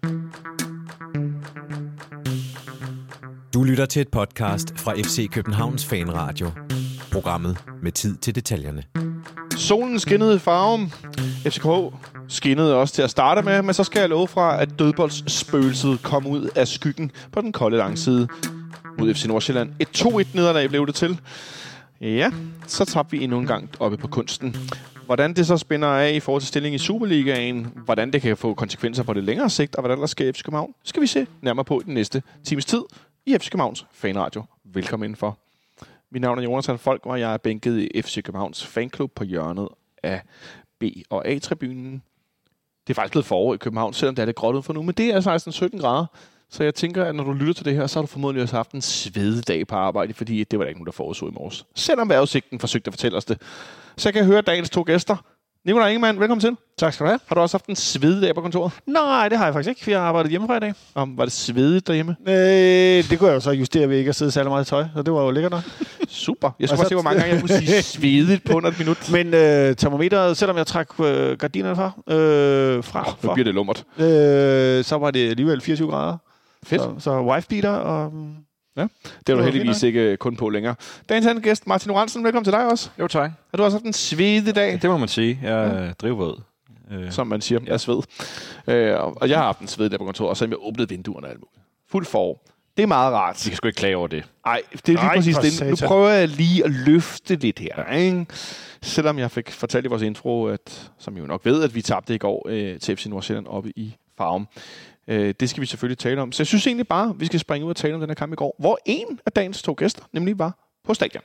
Du lytter til et podcast fra FC Københavns Fanradio. Programmet med tid til detaljerne. Solen skinnede i Farum. FCK skinnede også til at starte med, men så skal jeg love fra, at dødboldsspøgelset kom ud af skyggen på den kolde langside mod FC Nordsjælland. Et 2-1 nederlag blev det til. Ja, så tabte vi endnu en gang oppe på kunsten. Hvordan det så spænder af i forhold til stillingen i Superligaen, hvordan det kan få konsekvenser på det længere sigt, og hvordan der sker i FC København, skal vi se nærmere på i den næste times tid i FC Københavns Fanradio. Velkommen indenfor. Mit navn er Jonas Folk, og jeg er bænket i FC Københavns Fanklub på hjørnet af B- og A-tribunen. Det er faktisk blevet forår i København, selvom det er lidt gråt udenfor nu, men det er 16-17 grader. Så jeg tænker, at når du lytter til det her, så har du formodentlig også haft en svededag på arbejde, fordi det var der ikke nogen, der forudså i morges. Selvom vejrudsigten forsøgte at fortælle os det. Så jeg kan høre dagens to gæster. Nikolaj Ingemann, velkommen til. Tak skal du have. Har du også haft en svededag på kontoret? Nej, det har jeg faktisk ikke. Jeg har arbejdet hjemmefra i dag. Var det svedigt derhjemme? Det kunne jeg jo så justere ved ikke at sidde særlig meget i tøj, så det var jo lækkert nok. Super. Jeg skal bare se, hvor mange gange jeg kunne sige svedigt på under et minut. Men termometeret, selvom jeg trak gardinerne fra, nu bliver det lummert. så var det alligevel 24 grader. Fedt. Så wife-beater og... Ja, det er du heldigvis ikke kun på længere. Dagens anden gæst, Martin Lorentzen, velkommen til dig også. Jo, tak. Har du også haft en svededag? Det må man sige. Jeg er drivvåd. Som man siger, jeg er sved. Og jeg har haft en svededag på kontoret, og så har jeg åbnet vinduerne og alt muligt. Fuld forår. Det er meget rart. Vi kan sgu ikke klage over det. Nej, det er lige præcis det. Nu prøver jeg lige at løfte lidt her, ikke? Selvom jeg fik fortalt i vores intro, at, som I jo nok ved, at vi tabte i går til FC Nordsjælland oppe i Farum. Det skal vi selvfølgelig tale om. Så jeg synes egentlig bare, vi skal springe ud og tale om den her kamp i går, hvor en af dagens to gæster nemlig var på stadion.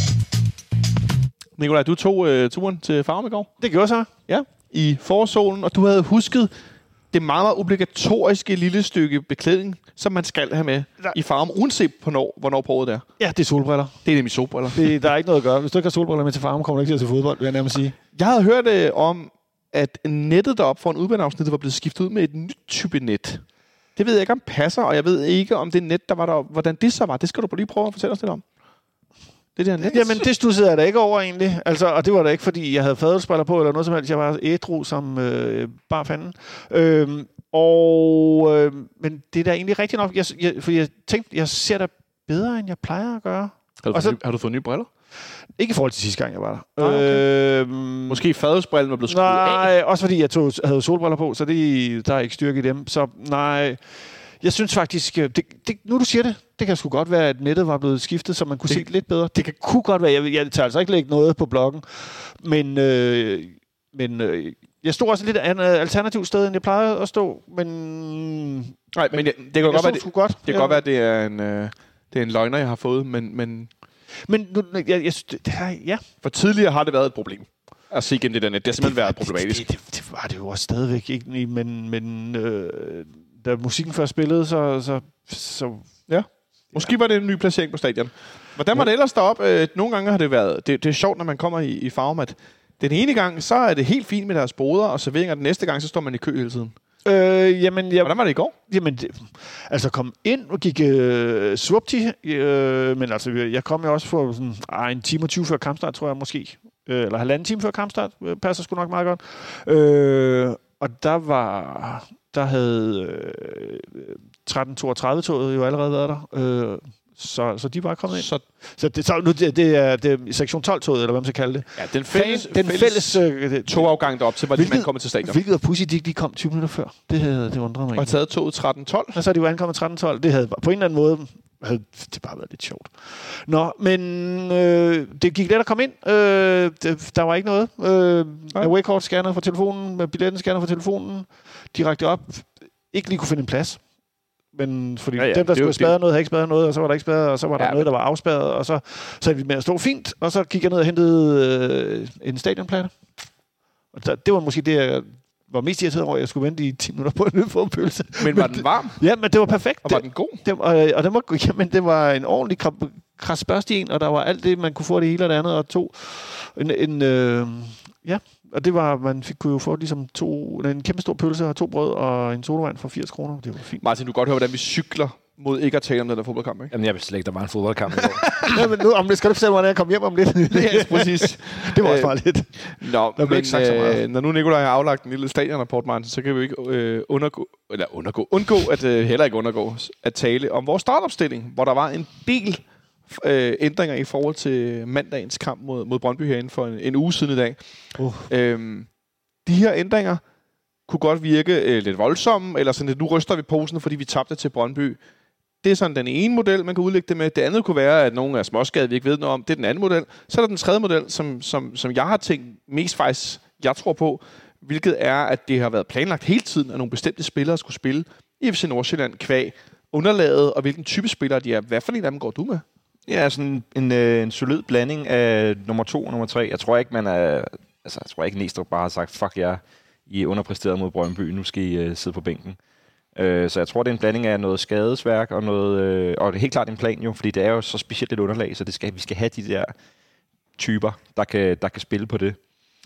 Nikolaj, du tog turen til Farum i går. Det gjorde så. Ja, i forsolen, og du havde husket det meget, meget obligatoriske lille stykke beklædning, som man skal have med i Farum, uanset hvornår på året det er. Ja, det er solbriller. Det er nemlig solbriller. Der er ikke noget at gøre. Hvis du ikke har solbriller med til Farum, kommer du ikke til at se fodbold, vil jeg nærmest sige. Jeg havde hørt om, at nettet deroppe for en udbaneafsnit var blevet skiftet ud med et nyt type net. Det ved jeg ikke, om passer, og jeg ved ikke, om det net, der var der, hvordan det så var. Det skal du lige prøve at fortælle os lidt om. Det der net. Jamen, det studsede jeg da ikke over egentlig. Altså, og det var da ikke, fordi jeg havde fadelsbriller på, eller noget som helst. Jeg var ædru som bare fanden. Men det er da egentlig rigtigt nok. Fordi jeg tænkte, jeg ser da bedre, end jeg plejer at gøre. Har du fået nye briller? Ikke i forhold til sidste gang, jeg var der. Okay. Måske fadelsbrillen var blevet skruet af? Nej, også fordi jeg havde solbriller på, så der er ikke styrke i dem. Så nej, jeg synes faktisk, nu du siger det, det kan sgu godt være, at nettet var blevet skiftet, så man kunne se lidt bedre. Det kunne godt være, jeg tager altså ikke lægge noget på bloggen, men jeg stod også lidt et alternativt sted, end jeg plejede at stå, men... Nej, men det kan godt være, det kan godt være, at det er en løgner, jeg har fået, men nu, ja. For tidligere har det været et problem at se igen det der net. Det har simpelthen været problematisk. Det var det jo også stadigvæk ikke, men da musikken først spillede, så ja. Måske var det en ny placering på stadion. Hvordan var det ellers deroppe? Nogle gange har det været... Det er sjovt, når man kommer i Farum, at den ene gang, så er det helt fint med deres boder og serveringer. Den næste gang, så står man i kø hele tiden. Hvordan var det i går? Jamen, kom ind og gik swapti, men altså, jeg kom jo også for sådan, en time og 20 før kampstart, tror jeg måske. Eller halvanden time før kampstart, passer sgu nok meget godt. Og der havde 1332-toget jo allerede været der. Så de var kommet ind. Det er sektion 12-toget, eller hvad man skal kalde det. Ja, den fælles togafgang derop til, hvor man kommer til stadion. Hvilket var pudsigt, de kom 20 minutter før. Det undrede mig. Og taget toget 13.12. Og så er de jo ankommet 13.12. Det havde på en eller anden måde det bare været lidt sjovt. Nå, men det gik let at komme ind. Der var ikke noget. Med waycard scanner fra telefonen, med billetten scanner fra telefonen, direkte op. Ikke lige kunne finde en plads. Men fordi dem, der skulle spærre noget, havde ikke spærret noget, og så var der ikke spærret, og så var der noget, der var afspærret, og så er vi med at stå fint, og så gik jeg ned og hentede en stadionplatte. Og det var måske det, jeg var mest irriteret over, at jeg skulle vente i 10 minutter på en pølse. Men var den varm? Ja, men det var perfekt. Og var den god? Det var en ordentlig krasbørst i en, og der var alt det, man kunne få det hele og det andet, og og det var, kunne jo få ligesom en kæmpe stor pølse og 2 brød og en sodavand for 80 kroner. Det var fint. Martin, du kan godt høre, hvordan vi cykler mod ikke at tale om den der fodboldkamp, ikke? Jamen, jeg vidste slet ikke, der var en fodboldkamp i går. Ja, men nu, om det skal du fortælle mig, når jeg kommer hjem om lidt. Ja, præcis. Det var også bare lidt. Nå, blev ikke sagt så meget. når nu Nikolaj har aflagt en lille stadionrapport, Martin, så kan vi ikke undgå at tale om vores startopstilling, hvor der var en del ændringer i forhold til mandagens kamp mod Brøndby herinde for en uge siden i dag. De her ændringer kunne godt virke lidt voldsomme, eller sådan lidt, nu ryster vi posen, fordi vi tabte til Brøndby. Det er sådan den ene model, man kan udlægge det med. Det andet kunne være, at nogle er småskade, vi ikke ved noget om. Det er den anden model. Så er der den tredje model, som jeg har tænkt mest faktisk, jeg tror på, hvilket er, at det har været planlagt hele tiden, at nogle bestemte spillere skulle spille i FC Nordsjælland kvæg underlaget, og hvilken type spillere de er. Hvad for en af dem går du med? Ja, sådan en solid blanding af nummer 2 og nummer 3. Jeg tror ikke, jeg tror ikke, Næstrup bare har sagt, fuck jer, I er underpræsteret mod Brøndby, nu skal I sidde på bænken. Så jeg tror, det er en blanding af noget skadesværk og noget, og det er helt klart en plan jo, fordi det er jo så specielt et underlag, så vi skal have de der typer, der kan spille på det.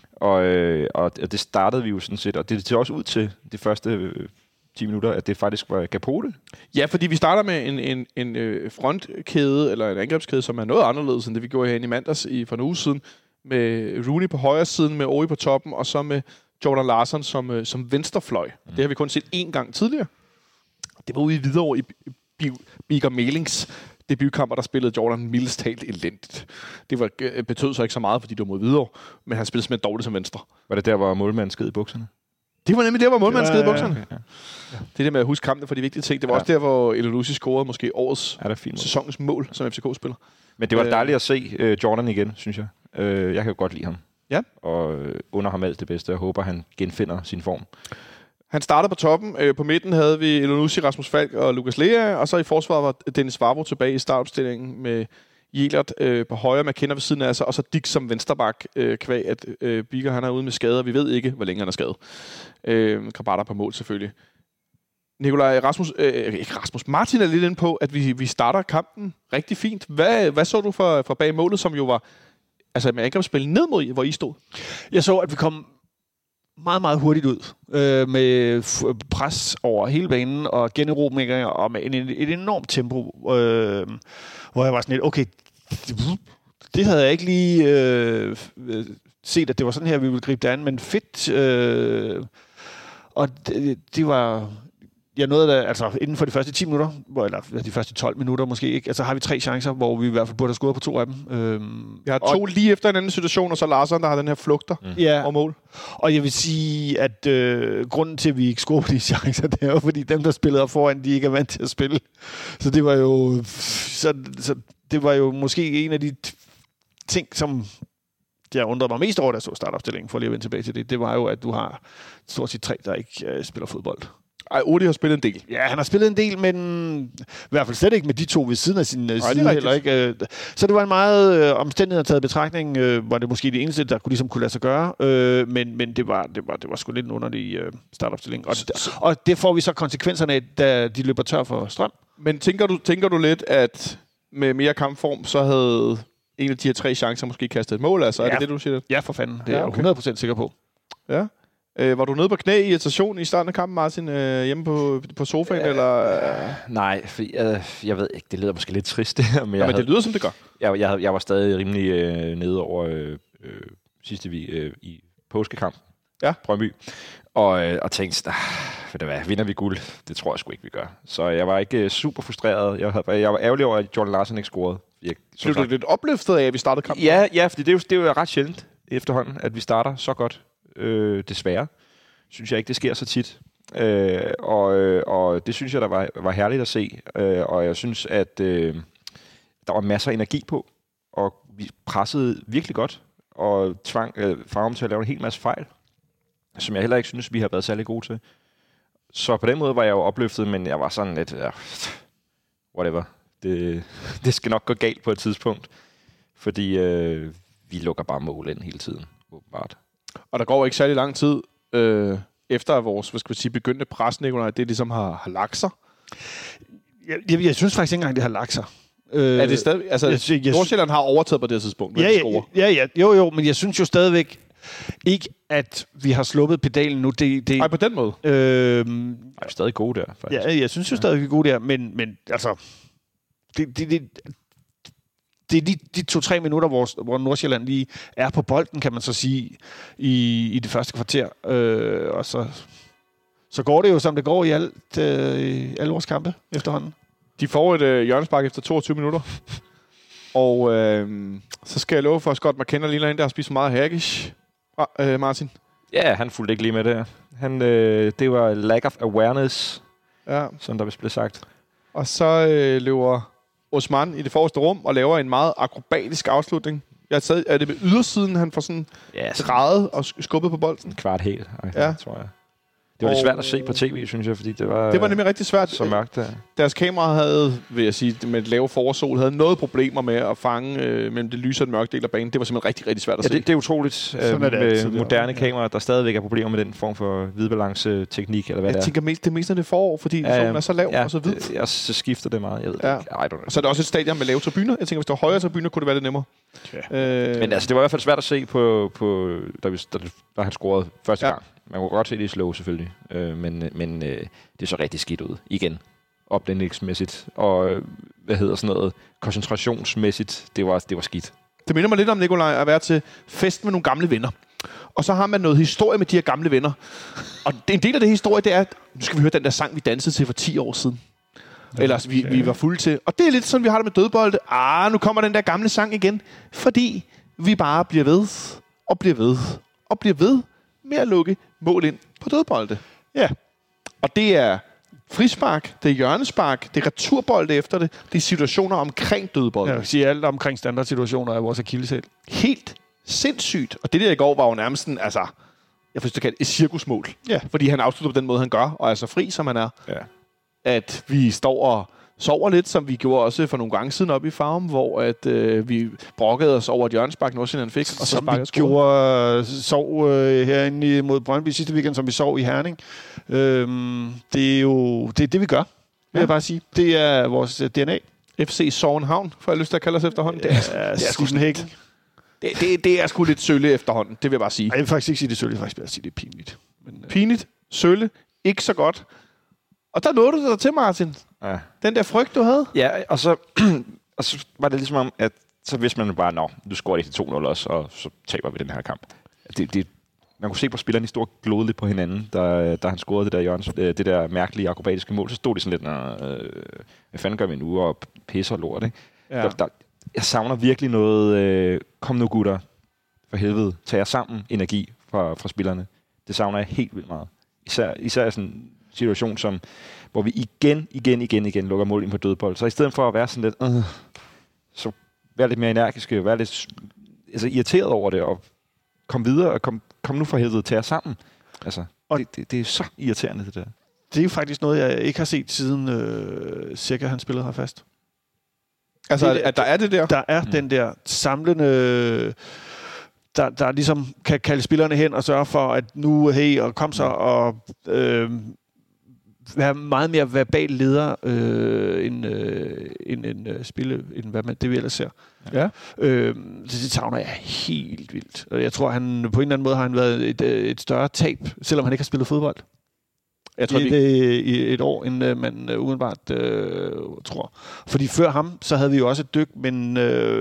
Og det startede vi jo sådan set, og det ser også ud til de første 10 minutter, at det faktisk var Capote. Ja, fordi vi starter med en frontkæde, eller en angrebskæde, som er noget anderledes, end det vi gjorde herinde i mandags for en uge siden, med Rooney på højre siden, med Ori på toppen, og så med Jordan Larsson som venstrefløj. Det har vi kun set én gang tidligere. Det var ude i Hvidovre i Biker Melings debutkamper, der spillede Jordan mildest talt elendigt. Det betød så ikke så meget, fordi det var mod Hvidovre, men han spillede simpelthen dårligt som venstre. Var det der, hvor målmanden sked i bukserne? Det var nemlig der, hvor målmanden sked i bukserne. Ja. Det er det med at huske kampen for de vigtige ting. Det var også der, hvor Elunussi scorede måske årets sæsonens mål som FCK-spiller. Men det var dejligt at se Jordan igen, synes jeg. Jeg kan jo godt lide ham. Ja. Og under ham alt det bedste. Jeg håber, han genfinder sin form. Han startede på toppen. På midten havde vi Elunussi, Rasmus Falk og Lukas Lea. Og så i forsvaret var Dennis Vavro tilbage i startopstillingen med Jelert på højre, man kender ved siden af sig, og så Dick som vensterbak, kvæg at Biker han er ude med skader. Vi ved ikke, hvor længe han er skadet. Krabater på mål selvfølgelig. Nikolaj, Martin er lidt inde på, at vi starter kampen rigtig fint. Hvad så du fra bag målet, som jo var altså med angrebsspil ned mod, hvor I stod? Jeg så, at vi kom meget, meget hurtigt ud med pres over hele banen og generobringer og med et enormt tempo, hvor jeg var sådan lidt, okay, det havde jeg ikke lige set, at det var sådan her, vi ville gribe det an, men fedt. Og det var... Jeg nåede da, altså inden for de første 10 minutter, eller de første 12 minutter måske ikke, altså har vi 3 chancer, hvor vi i hvert fald burde have scoret på 2 af dem. Vi har 2 lige efter en anden situation, og så Larsson, der har den her flugter over mål. Og jeg vil sige, at grunden til, at vi ikke scorer på de chancer, det er jo, fordi dem, der spillede op foran, de ikke er vant til at spille. Så det var jo, så det var jo måske en af de ting, som jeg undrede mig mest over, da jeg så startopstillingen, for lige at vende tilbage til det. Det var jo, at du har stort set 3, der ikke spiller fodbold. Ej, Odi har spillet en del. Ja, han har spillet en del, men i hvert fald slet ikke med de 2 ved siden af sin side heller ikke. Så det var en meget omstændighed taget betragtning, var det måske det eneste, der kunne lade sig gøre, men det var sgu lidt en underlig startopstilling. Og det får vi så konsekvenserne af, da de løber tør for strøm. Men tænker du lidt, at med mere kampform, så havde en af de her 3 chancer måske kastet et mål? Altså, er det, du siger? Ja, for fanden. Det er jeg 100% sikker på. Ja. Var du nede på knæ i irritation i starten af kampen, Martin, hjemme på sofaen? Eller? Nej, for jeg ved ikke, det lyder måske lidt trist det her. Men det lyder, som det gør. Jeg var stadig rimelig nede over sidste i påskekamp. Ja. Brøndby. Og tænkte, vinder vi guld? Det tror jeg sgu ikke, vi gør. Så jeg var ikke super frustreret. Jeg var ærgerlig over, at Jordan Larsson ikke scorede. Blev du lidt opløftet af, at vi startede kampen? Ja, fordi det er jo ret sjældent efterhånden, at vi starter så godt. Desværre. Synes jeg ikke, det sker så tit. Og det synes jeg, der var herligt at se. Og jeg synes, at der var masser af energi på. Og vi pressede virkelig godt. Og tvang Farum til at lave en hel masse fejl. Som jeg heller ikke synes, vi har været særlig gode til. Så på den måde var jeg jo opløftet, men jeg var sådan lidt... whatever. Det skal nok gå galt på et tidspunkt. Fordi vi lukker bare mål ind hele tiden, åbenbart. Og der går ikke særlig lang tid efter vores, begyndte pres, Nikolaj, det ligesom har lagt sig. Jeg synes faktisk ikke engang, det har lagt sig. Er det stadig... Altså, Nordsjælland har overtaget på det tidspunkt, Ja, men jeg synes jo stadigvæk, ikke, at vi har sluppet pedalen nu. Nej, på den måde. Er stadig gode der, faktisk. Ja, jeg synes jo stadig, vi er gode der, men altså... Det er lige de 2-3 minutter, hvor Nordsjælland lige er på bolden, kan man så sige, i det første kvarter. Og så går det jo, som det går i alle vores kampe efterhånden. De får et hjørnespark efter 22 minutter. Og så skal jeg love for, at Scott McKenna ligner en, der har spist meget haggis. Martin? Ja, han fulgte ikke lige med der. Det var lack of awareness, som der vist blev sagt. Og så løber Osman i det forreste rum og laver en meget akrobatisk afslutning. Er det med ydersiden, han får sådan drejet og skubbet på bolden? Kvart helt, tror jeg. Det var lidt svært at se på tv, synes jeg, fordi det var nemlig rigtig svært. Så mørkt der. Deres kamera havde, vil jeg sige, med et lave forårsol, havde noget problemer med at fange mellem det lyse og den mørke del af banen. Det var simpelthen rigtig, rigtig svært at se. Det er utroligt med moderne kameraer, der stadigvæk er problemer med den form for hvidbalance-teknik, eller hvad det er. Jeg tænker det mest, når det er forår, fordi solen er så lav og så hvid. Så skifter det meget, jeg ved ikke. Så er der også et stadion med lave tribuner. Jeg tænker, hvis der var højere tribuner, kunne det være lidt nemmere. Men altså, det var i hvert fald svært at se da han scorede første gang. Man kunne godt se det i slow, selvfølgelig. Men det så rigtig skidt ud. Igen. Opdændingsmæssigt. Og koncentrationsmæssigt. Det var skidt. Det minder mig lidt om, Nikolaj, at være til fest med nogle gamle venner. Og så har man noget historie med de her gamle venner. Og en del af det historie, det er, at nu skal vi høre den der sang, vi dansede til for 10 år siden. Ellers vi var fulde til. Og det er lidt sådan, vi har det med dødbolde. Nu kommer den der gamle sang igen. Fordi vi bare bliver ved, og bliver ved, og bliver ved med at lukke mål ind på dødbolde. Ja. Og det er frispark, det er hjørnespark, det er returbolde efter det, det er situationer omkring dødbolde. Jeg vil sige, alt omkring standardsituationer er vores akilleshæl. Helt sindssygt. Og det der i går var jo nærmest sådan, jeg synes, det kaldt et cirkusmål. Ja. Fordi han afslutter på den måde, han gør, og er så fri, som han er. Ja. At vi står og sover lidt, som vi gjorde også for nogle gange siden op i Farum, hvor at, vi brokkede os over et hjørnespark, Nordsjælland fik. Og så vi sov herinde mod Brøndby sidste weekend, som vi sov i Herning. Det er jo det, vi gør, vil jeg bare sige. Det er vores DNA. FC Sovnhavn, får jeg lyst til at kalde os efterhånden. Det er sgu sådan hæk. Det er sgu lidt sølle efterhånden, det vil jeg bare sige. Jeg vil faktisk ikke sige det sølle, jeg vil faktisk bare sige det er pinligt. Men, pinligt, sølle, ikke så godt. Og der nåede du dig til, Martin. Ja. Den der frygt, du havde. Ja, og så var det ligesom om, at så vidste man bare, nu scorer de til 2-0 også, og så taber vi den her kamp. Man kunne se på spillerne, de stod og glodede lidt på hinanden, da han scorede det der mærkelige akrobatiske mål. Så stod de sådan lidt, hvad fanden gør vi nu, og pisser lort, ikke? Ja. Jeg savner virkelig noget, kom nu gutter, for helvede, tag jer sammen energi fra spillerne. Det savner jeg helt vildt meget. Især sådan en situation, hvor vi igen lukker mål ind på dødbold. Så i stedet for at være sådan lidt, så være lidt mere energiske, være lidt irriteret over det, og komme videre, og kom nu for helvede til jer sammen. Altså, det er så irriterende, det der. Det er jo faktisk noget, jeg ikke har set siden cirka han spillede her fast. Altså, at der er det der? Der er den der samlende... Der ligesom kan kalde spillerne hen og sørge for, at nu, hey, og kom så, og være meget mere verbal leder end hvad man det vi ellers ser. Ja. Det savner jeg helt vildt. Jeg tror, han på en eller anden måde har han været et større tab, selvom han ikke har spillet fodbold. Jeg tror, i et år, end man umiddelbart tror. Fordi før ham, så havde vi jo også et dyk, men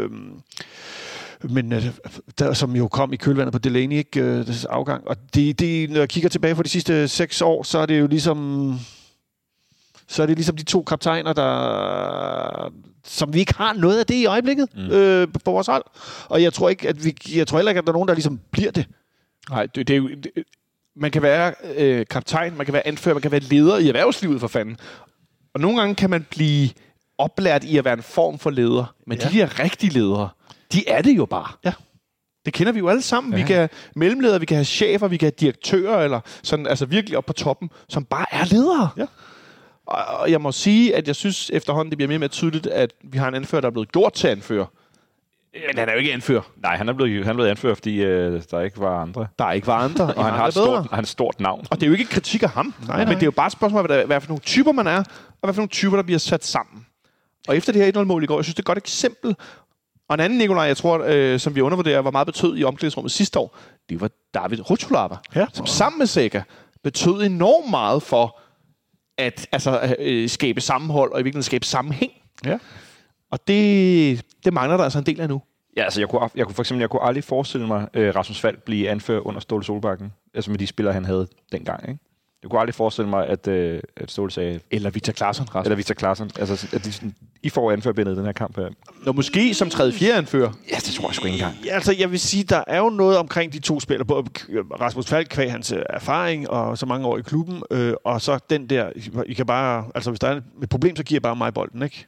der, som jo kom i kølvandet på Delaney, ikke, afgang. Og når jeg kigger tilbage på de sidste 6 år, så er det jo ligesom de 2 kaptajner, som vi ikke har noget af det i øjeblikket på vores hold. Og jeg tror heller ikke, at der er nogen, der ligesom bliver det. Nej, det er jo... Man kan være kaptajn, man kan være anfører, man kan være leder i erhvervslivet for fanden. Og nogle gange kan man blive oplært i at være en form for leder. Men de her rigtige ledere, de er det jo bare. Ja. Det kender vi jo alle sammen. Ja. Vi kan have mellemledere, vi kan have chefer, vi kan have direktører, eller sådan, altså virkelig op på toppen, som bare er ledere. Ja. Og jeg må sige, at jeg synes efterhånden, det bliver mere og mere tydeligt, at vi har en anfører, der er blevet gjort til anfører. Men han er jo ikke anfører. Nej, han er blevet anfører, fordi der ikke var andre. Der ikke var andre. Og han har et stort navn. Og det er jo ikke kritik af ham. Nej. Men det er jo bare et spørgsmål, hvad for nogle typer man er, og hvad for nogle typer, der bliver sat sammen. Og efter det her 1-0-mål i går, jeg synes, det er et godt eksempel Og en anden Nikolaj, jeg tror, som vi undervurderer, var meget betød i omklædningsrummet sidste år, det var David Rucholava, som sammen med Zeca betød enormt meget for at skabe sammenhold og i virkeligheden skabe sammenhæng. Ja. Og det mangler der altså en del af nu. Ja, altså jeg kunne aldrig forestille mig Rasmus Falk blive anført under Ståle Solbakken, altså med de spillere, han havde dengang, ikke? Jeg kunne aldrig forestille mig, at Ståle sagde... Eller Victor Claesson. Altså, at I får anførbindet i den her kamp her. Nå, måske som 3.-4. anfører. Ja, det tror jeg sgu ikke engang. Ja, altså, jeg vil sige, der er jo noget omkring de to spillere. Både Rasmus Falk, kvæg hans erfaring og så mange år i klubben, og så den der... I kan bare... Altså, hvis der er et problem, så giver jeg bare mig bolden, ikke?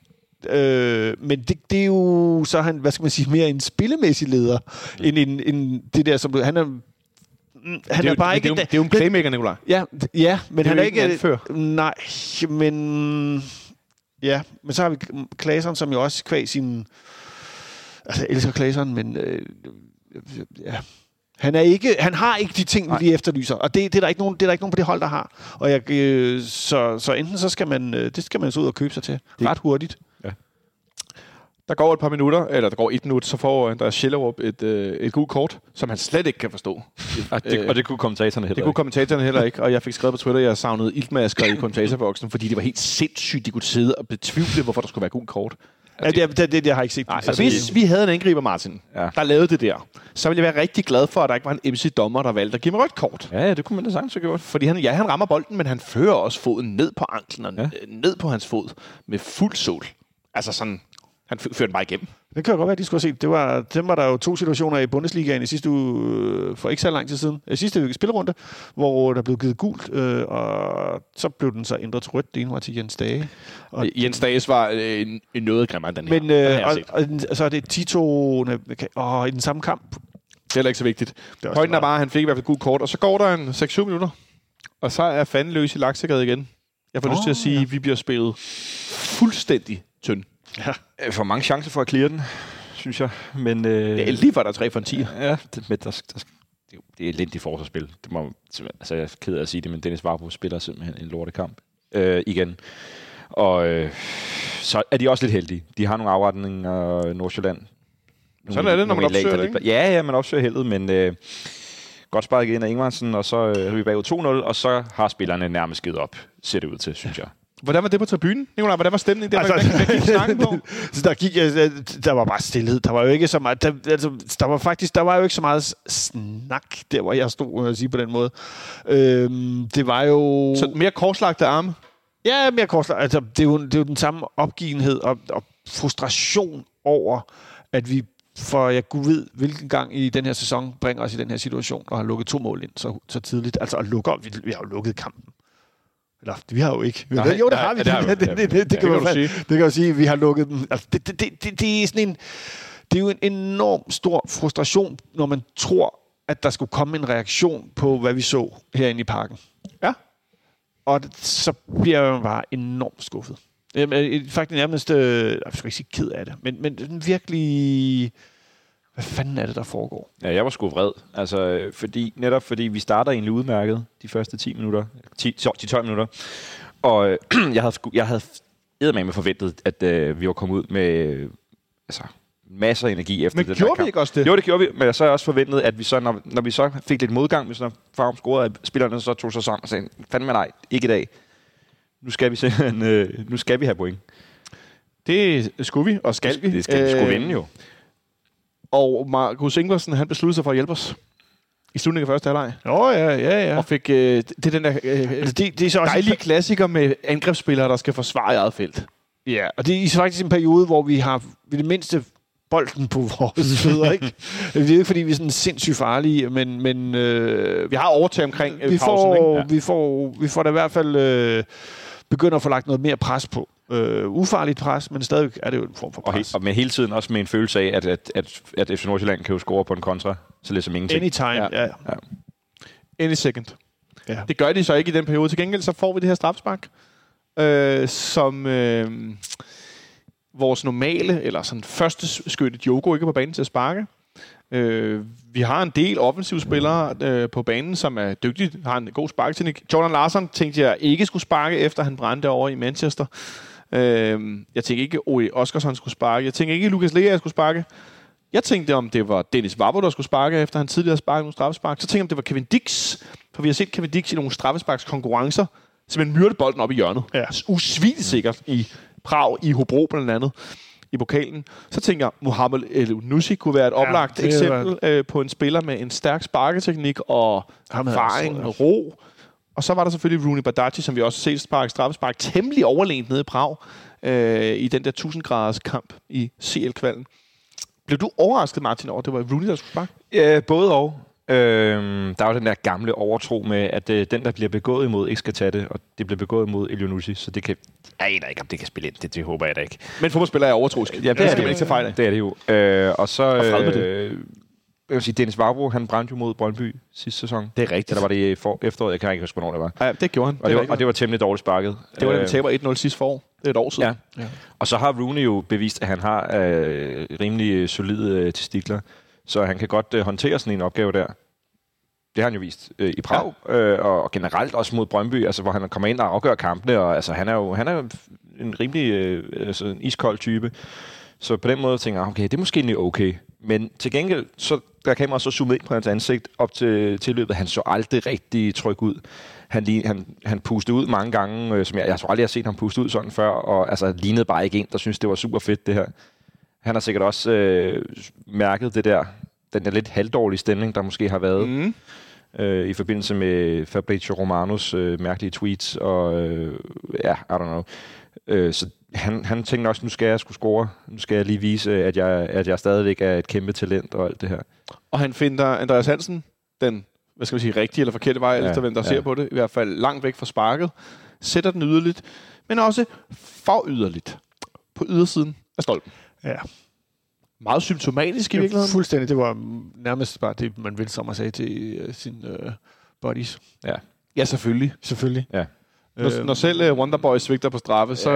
Men det er jo så han, hvad skal man sige, mere en spillemæssig leder, end det der, som han er... Han er bare ikke... Det er jo en playmaker, Nikolaj. Ja, men han er ikke... anfører. Nej, men... Ja, men så har vi Claesson, som jo også kvæg sin... Altså, jeg elsker Claesson, men... Ja... Han har ikke de ting, vi efterlyser, og det er der ikke nogen på det hold, der har. Og så enten så skal man så ud og købe sig til ret hurtigt. Ja. Der går et par minutter, eller der går 1 minut, så får Andreas Schellerup et gult kort, som han slet ikke kan forstå. Og det kunne kommentatorerne heller ikke. Det kunne kommentatorerne heller ikke, og jeg fik skrevet på Twitter, at jeg savnede iltmasker i kommentatorboksen, fordi det var helt sindssygt, de kunne sidde og betvivle, hvorfor der skulle være gult kort. Ja, det jeg har ikke set. Nej, altså, hvis vi havde en angriber, Martin, der lavede det der, så ville jeg være rigtig glad for, at der ikke var en MC-dommer, der valgte at give mig rødt kort. Ja, det kunne man da sagtens have gjort. Fordi han rammer bolden, men han fører også foden ned på anklen og ned på hans fod med fuld sol. Altså sådan, han førte den bare igennem. Det kan jo godt være, at de skulle have set. Dem var der jo 2 situationer i Bundesligaen i sidste uge, for ikke så lang tid siden. Sidste spillerunde, hvor der blev givet gult, og så blev den så ændret til rødt. Det ene var til Jens Dage. Og Jens Dages var en noget grimmere end den her. Men så er det Tito i den samme kamp. Det er heller ikke så vigtigt. Højden er bare, at han fik i hvert fald gult kort, og så går der en 6-7 minutter, og så er fanden løs i Laksekade igen. Jeg får lyst til at sige, at vi bliver spillet fuldstændig tynd. Ja. For mange chancer for at clear den, synes jeg. Men, det er lige for, der er 3 for en 10. Ja, det er elendigt forsvarsspil. Altså, jeg er ked af at sige det, men Dennis Varbro spiller simpelthen en lortekamp igen. Og så er de også lidt heldige. De har nogle afretninger Nordsjælland. Sådan er det, når man opsøger det, ikke? Ja, man opsøger heldet, men godt sparet igen af Ingvartsen, og så er vi bagud 2-0, og så har spillerne nærmest givet op, ser det ud til, synes jeg. Hvordan var det på tribunen, Nikolaj? Hvordan var stemningen der? Der var bare stillhed. Der var jo ikke så meget... Der var jo ikke så meget snak, der hvor jeg stod og sige på den måde. Det var jo... Så mere korslagte arme? Ja, mere korslagte. Altså, det er jo den samme opgivenhed og frustration over, at vi for jeg kunne ved, hvilken gang i den her sæson bringer os i den her situation, og har lukket 2 mål ind så tidligt. Altså at lukke op. Vi har jo lukket kampen. Eller, vi har jo ikke. Nej, jo, det har vi. Det kan man sige. Det kan man sige. Vi har lukket dem. Altså, det er sådan en... Det er jo en enorm stor frustration, når man tror, at der skulle komme en reaktion på, hvad vi så herinde i parken. Ja. Og så bliver jeg jo bare enormt skuffet. Faktisk nærmest... jeg skal ikke sige ked af det, men virkelig... Hvad fanden er det, der foregår? Ja, jeg var sgu vred. Altså, fordi vi starter egentlig udmærket de første 10 minutter. 10-12 minutter. Og jeg havde eddermame forventet, at vi var kommet ud med masser af energi efter men den her kamp. Men gjorde vi ikke også det? Jo, det gjorde vi. Men jeg så også forventet, at vi så, når vi så fik lidt modgang, hvis Farum scorede, at spillerne så tog sig sammen og sagde, fandme nej, ikke i dag. Nu skal vi have point. Det skulle vi, og skal vi. Det skal vi skulle vinde jo. Og Markus Ingvarsen, han besluttede sig for at hjælpe os i slutningen af første halvleg. Ja. Og fik det er den der det er så også dejlige klassiker med angrebsspillere, der skal forsvare eget felt. Ja, og det er faktisk en periode, hvor vi har det mindste bolden på vores fødder, ikke? Det er ikke, fordi vi er sådan sindssygt farlige, men vi har overtag omkring pausen, ikke? Vi får da i hvert fald begynder at få lagt noget mere pres på. Ufarligt pres, men stadig er det jo en form for pres. Og med hele tiden også med en følelse af, at FC Nordsjælland kan jo score på en kontra, så lidt som ingenting. Anytime, ja. Any second. Ja. Det gør de så ikke i den periode. Til gengæld så får vi det her straffespark, som vores normale, eller sådan første skytte Diogo ikke er på banen til at sparke. Vi har en del offensive spillere på banen, som er dygtige, har en god sparketeknik. Jordan Larsson tænkte jeg ikke skulle sparke, efter han brændte over i Manchester. Jeg tænkte ikke, Ori Oskarsson skulle sparke. Jeg tænkte ikke, Lukas Lea skulle sparke. Jeg tænkte, om det var Dennis Vavro, der skulle sparke, efter han tidligere sparkede nogle straffespark. Så tænkte jeg, om det var Kevin Dix. For vi har set Kevin Dix i nogle straffesparkskonkurrencer, simpelthen myrde bolden op i hjørnet. Ja. Usvigeligt sikkert i Prag, i Hobro blandt andet, i pokalen. Så tænker jeg, Mohamed El-Nussi kunne være et oplagt eksempel på en spiller med en stærk sparketeknik og erfaring og ro. Og så var der selvfølgelig Rooney Badaji, som vi også set straffespark temmelig overlegent nede i Prag i den der 1000-graders kamp i CL-kvalden. Blev du overrasket, Martin, over, det var Rooney, der skulle sparke? Både og. Der er jo den der gamle overtro med, at den, der bliver begået imod, ikke skal tage det, og det bliver begået imod El-Nussi, så det kan... Jeg aner ikke, om det kan spille ind. Det håber jeg da ikke. Men fodboldspillere er overtroisk. Ja, det skal man ikke tage fejl af. Det er det jo. Og så... Jeg vil sige, Dennis Vavro, han brændte jo mod Brøndby sidste sæson. Det er rigtigt. Eller var det i efteråret? Jeg kan ikke huske, hvornår det var. Ja, det gjorde han. Og det var temmelig dårligt sparket. Det var da vi taber 1-0 sidste forår. Det er et år siden. Ja. Og så har Rooney jo bevist, at han har rimelig solide testikler. Så han kan godt håndtere sådan en opgave der. Det har han jo vist i Prag. Og generelt også mod Brøndby, altså, hvor han kommer ind og afgør kampene. Og, altså, han er jo en rimelig en iskold type. Så på den måde tænker jeg, okay, det er måske ikke okay. Men til gengæld, så der kameraet så zoomet ind på hans ansigt op til tilløbet. Han så aldrig rigtig tryg ud. Han pustede ud mange gange, som jeg tror aldrig, jeg har set ham puste ud sådan før, og altså lignede bare ikke en, der synes det var super fedt, det her. Han har sikkert også mærket den der lidt halvdårlige stemning, der måske har været i forbindelse med Fabrizio Romanos mærkelige tweets, og I don't know. Så han tænkte også, nu skal jeg score. Nu skal jeg lige vise, at jeg stadigvæk er et kæmpe talent og alt det her. Og han finder Andreas Hansen, den, hvad skal vi sige, rigtige eller forkerte vej, efter hvem der ser på det. I hvert fald langt væk fra sparket. Sætter den yderligt, men også for yderligt. På ydersiden af stolpen. Ja. Meget symptomatisk i virkeligheden. Fuldstændig. Det var nærmest bare det, man ville, som at sige til sine buddies. Ja, selvfølgelig. Selvfølgelig. Ja. Når selv Wonderboy svigter på straffe, så...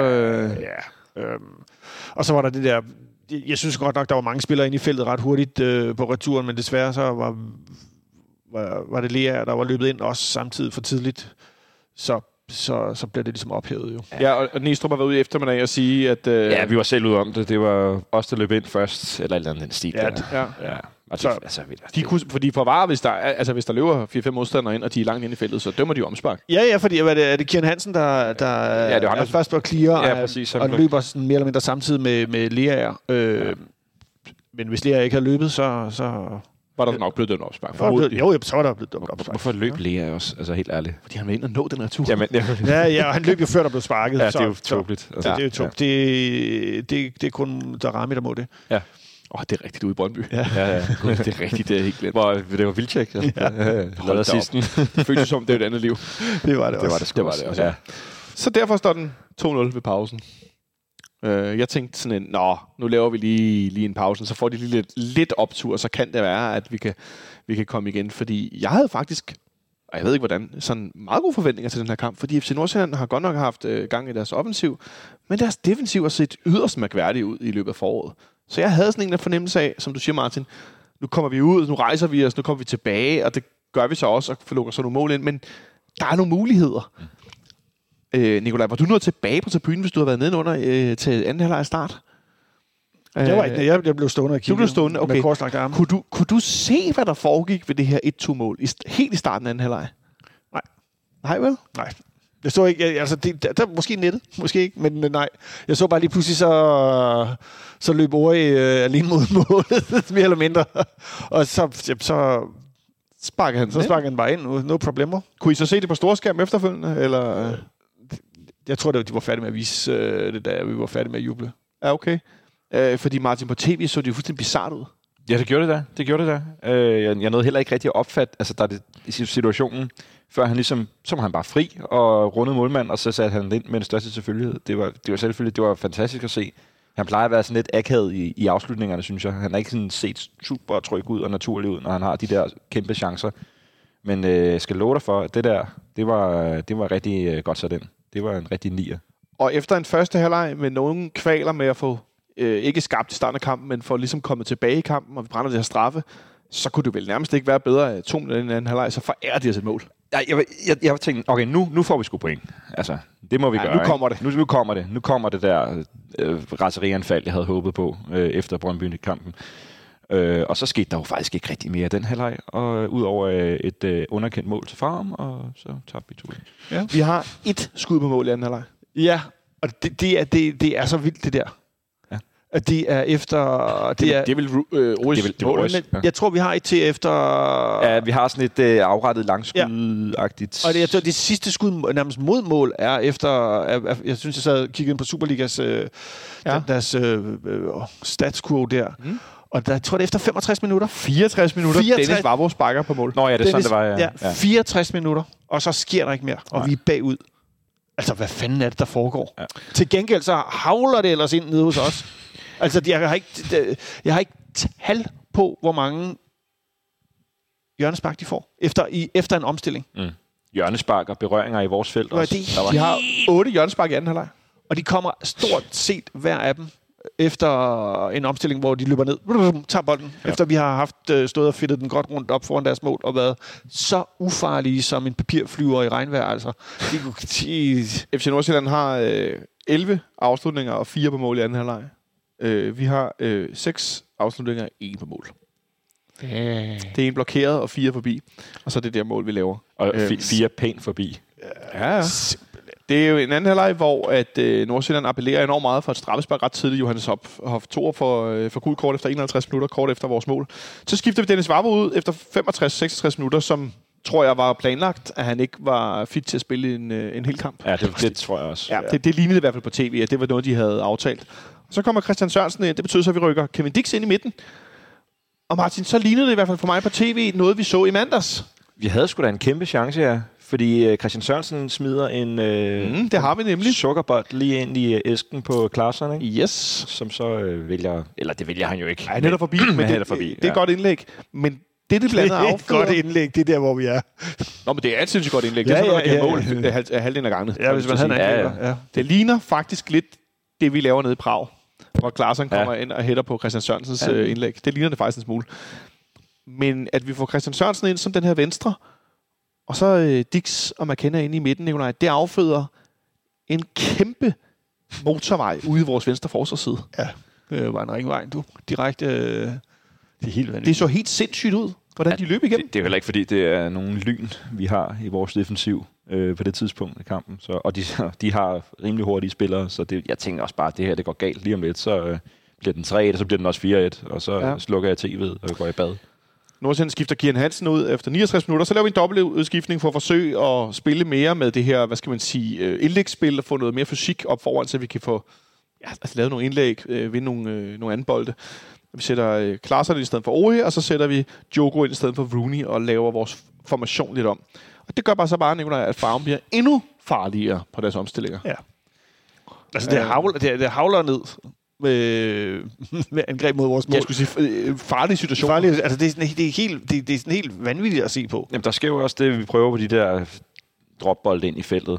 Og så var der det der... Jeg synes godt nok, der var mange spillere inde i feltet ret hurtigt på returen, men desværre så var det Lea, der var løbet ind også samtidig for tidligt. Så blev det ligesom ophævet jo. Ja, og Næstrup har været ude i eftermiddag og sige, at... Ja, vi var selv ude om det. Det var os, der løb ind først, eller et eller andet den stil. Ja. Altså, de kunne, fordi for varer, hvis der løber 4-5 modstandere ind, og de er langt inde i feltet, så dømmer de jo omspark. Ja, fordi er det Kieran Hansen, der er først på at clear, og løber sådan mere eller mindre samtidig med Lea. Men hvis Lea ikke havde løbet, så var der nok blevet dømt opspark. Jo, så var der blevet dømt opspark. Hvorfor løb Lea også? Altså helt ærligt. Fordi han var inde og nå den retur. Ja, og han løb jo før, der blev sparket. Ja, det er jo tåbeligt. Det er jo tåbeligt. Det er kun Darami, der må det. Ja. Det er rigtigt ude i Brøndby. Ja. Det er rigtigt, det er helt glemt. Det var Vilcek. Hold da sidsten. Det føltes som, det er et andet liv. Det var det også. Det var det også. Ja. Så derfor står den 2-0 ved pausen. Jeg tænkte sådan nu laver vi lige en pause, så får de lige lidt optur, så kan det være, at vi kan komme igen. Fordi jeg havde faktisk, og jeg ved ikke hvordan, sådan meget gode forventninger til den her kamp, fordi FC Nordsjælland har godt nok haft gang i deres offensiv, men deres defensiv har set yderst mærkværdigt ud i løbet af foråret. Så jeg havde sådan en fornemmelse af, som du siger, Martin, nu kommer vi ud, nu rejser vi os, nu kommer vi tilbage, og det gør vi så også, og lukker så nogle mål ind, men der er nogle muligheder. Nikolaj, var du nået tilbage på tribunen, hvis du havde været nedenunder til anden halvleg start? Jeg var ikke. Jeg blev stående og kiggede. Du blev stående, okay. Med korslagte arme. Kunne du se, hvad der foregik ved det her 1-2-mål helt i starten af anden halvleg? Nej. Nej, vel? Nej. Jeg så ikke, altså der måske nettet, måske ikke, men nej. Jeg så bare lige pludselig, så løb Ori alene mod målet, mere eller mindre. Og så sparker han bare ind, no problemer. Kunne I så se det på storskærm efterfølgende, eller? Jeg tror, de var færdige med at vise det, da vi var færdige med at juble. Ja, okay. Fordi Martin, på tv så det jo fuldstændig bizarrt ud. Ja, det gjorde det da. Jeg nåede heller ikke rigtig at opfatte, altså der er det i situationen, før han ligesom, så var han bare fri og rundede målmand, og så satte han ind med den største selvfølgelighed. Det var fantastisk at se. Han plejer at være sådan lidt akavet i afslutningerne, synes jeg. Han er ikke sådan set super tryg ud og naturlig ud, når han har de der kæmpe chancer. Men jeg skal love dig for, at det der, det var rigtig godt sat ind. Det var en rigtig nier. Og efter en første halvleg med nogle kvaler med at få ikke skabt i starten af kampen, men for ligesom kommet tilbage i kampen, og vi brænder det her straffe, så kunne det vel nærmest ikke være bedre 2 minutter i den anden halvleg, så forærer de os et mål. Jeg tænkte, okay, nu får vi sgu point. Altså, Det må vi gøre. Nu kommer det. Nu kommer det der raserianfald, jeg havde håbet på efter Brøndby-kampen. Og så skete der jo faktisk ikke rigtig mere den halvleg, og udover et underkendt mål til Farum, og så tabte vi 2. Ja. Vi har 1 skud på mål i anden halvleg. Ja, og det er så vildt, det der. Ja. At det er efter... Det er vel Oris. Ja. Jeg tror, vi har et til efter... Ja, vi har sådan et afrettet langskud-agtigt. Ja. Og det sidste skud nærmest mod mål er efter... Jeg synes, jeg sad og kiggede på Superligas deres statskurve der. Mm. Og der tror jeg, det er efter 65 minutter. 64 minutter. Dennis Vavro sparker på mål. Nå ja, det er sådan, det var. Ja, 64 minutter, og så sker der ikke mere. Og vi er bagud. Altså, hvad fanden er det, der foregår? Ja. Til gengæld så havler det ellers ind nede hos os. Altså, jeg har ikke tal på, hvor mange hjørnespark de får efter en omstilling. Mm. Hjørnespark og berøringer i vores felt også. De har 8 hjørnespark i anden halvleg. Og de kommer stort set hver af dem efter en omstilling, hvor de løber ned, tager bolden, efter vi har haft stået og fedtet den godt rundt op foran deres mål, og været så ufarlige som en papirflyver i regnvejr. Altså. FC Nordsjælland har 11 afslutninger og 4 på mål i anden halvleg. Vi har 6 afslutninger og 1 på mål. Det er en blokeret og 4 forbi, og så er det der mål, vi laver. Og 4 pænt forbi. Ja. Det er jo en anden halvleg, hvor at Nordsjælland appellerer enormt meget for et straffespark ret tidligt. Johannes Hoff Thor for gul kort efter 51 minutter, kort efter vores mål. Så skifter vi Dennis Vavro ud efter 65-66 minutter, som tror jeg var planlagt, at han ikke var fit til at spille en hel kamp. Ja, det tror jeg også. Ja, det lignede i hvert fald på tv, at det var noget, de havde aftalt. Og så kommer Christian Sørensen ind. Det betyder så, at vi rykker Kevin Dix ind i midten. Og Martin, så lignede det i hvert fald for mig på tv noget, vi så i mandags. Vi havde sgu da en kæmpe chance her. Fordi Christian Sørensen smider en det har vi nemlig. Sukkerbold lige ind i æsken på Klaarsson, ikke? Yes. Som så vælger... Eller det vælger han jo ikke. Nej, han er der forbi. Men det er et godt indlæg. Men det blandt andet afføder... Det er et godt indlæg, det er der, hvor vi er. Nå, men det er et sindssygt godt indlæg. Det er sådan, at man kan mål af halvdelen af gangen. Ja, hvis man havde en angriber. Ja. Det ligner faktisk lidt det, vi laver nede i Prag. Hvor Klaarsson kommer ind og hætter på Christian Sørensens indlæg. Det ligner det faktisk en smule. Men at vi får Christian Sørensen ind som den her venstre, og så Dix og McKenna inde i midten, Nikolaj, det afføder en kæmpe motorvej ude i vores venstre forsvarsside. Ja, det var en ringvej, du. Direkte, det er helt vanvittigt. Det så helt sindssygt ud, hvordan de løb igennem. Det er heller ikke, fordi det er nogen lyn, vi har i vores defensiv på det tidspunkt i kampen. Og de har rimelig hurtige spillere, så jeg tænker også bare, at det her det går galt lige om lidt. Så bliver den 3-1, og så bliver den også 4-1, og så slukker jeg tv'et og går i bad. Nordsjælland skifter Kian Hansen ud efter 69 minutter. Så laver vi en dobbeltudskiftning for at forsøge at spille mere med det her, hvad skal man sige, indlægsspil og få noget mere fysik op foran, så vi kan få lavet nogle indlæg, vinde nogle anden bolde. Vi sætter Klaarsson i stedet for Ohe, og så sætter vi Diogo ind i stedet for Rooney og laver vores formation lidt om. Og det gør bare, Nikolaj, at Farum bliver endnu farligere på deres omstillinger. Ja. Altså, det havler ned med angreb mod vores mål. Jeg skulle sige farlige situationer. Altså, det er sådan helt vanvittigt at se på. Jamen, der sker jo også det, vi prøver på de der dropbold ind i feltet.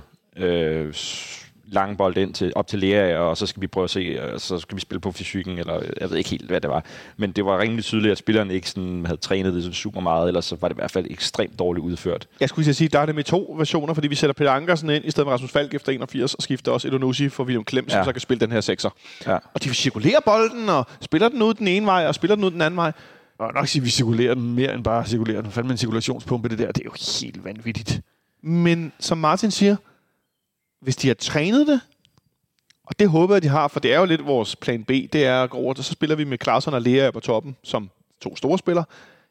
Lange bold ind op til Lea, og så skal vi prøve at se, så skal vi spille på fysikken, eller jeg ved ikke helt, hvad det var. Men det var rimelig tydeligt, at spillerne ikke sådan havde trænet det super meget, ellers så var det i hvert fald ekstremt dårligt udført. Jeg skulle sige, der er det med 2 versioner, fordi vi sætter Peter Ankersen ind, i stedet for Rasmus Falk efter 81, og skifter også Edonusi for William Klem, som så kan spille den her 6'er. Ja. Og de cirkulerer bolden, og spiller den ud den ene vej, og spiller den ud den anden vej. Og nok sige, at vi cirkulerer den mere end bare cirkulerer den. Fandme en cirkulationspumpe, det er jo helt vanvittigt. Men som Martin siger, hvis de har trænet det, og det håber jeg, de har, for det er jo lidt vores plan B, det er at gå over, så spiller vi med Klaarsson og Lea på toppen, som 2 store spillere.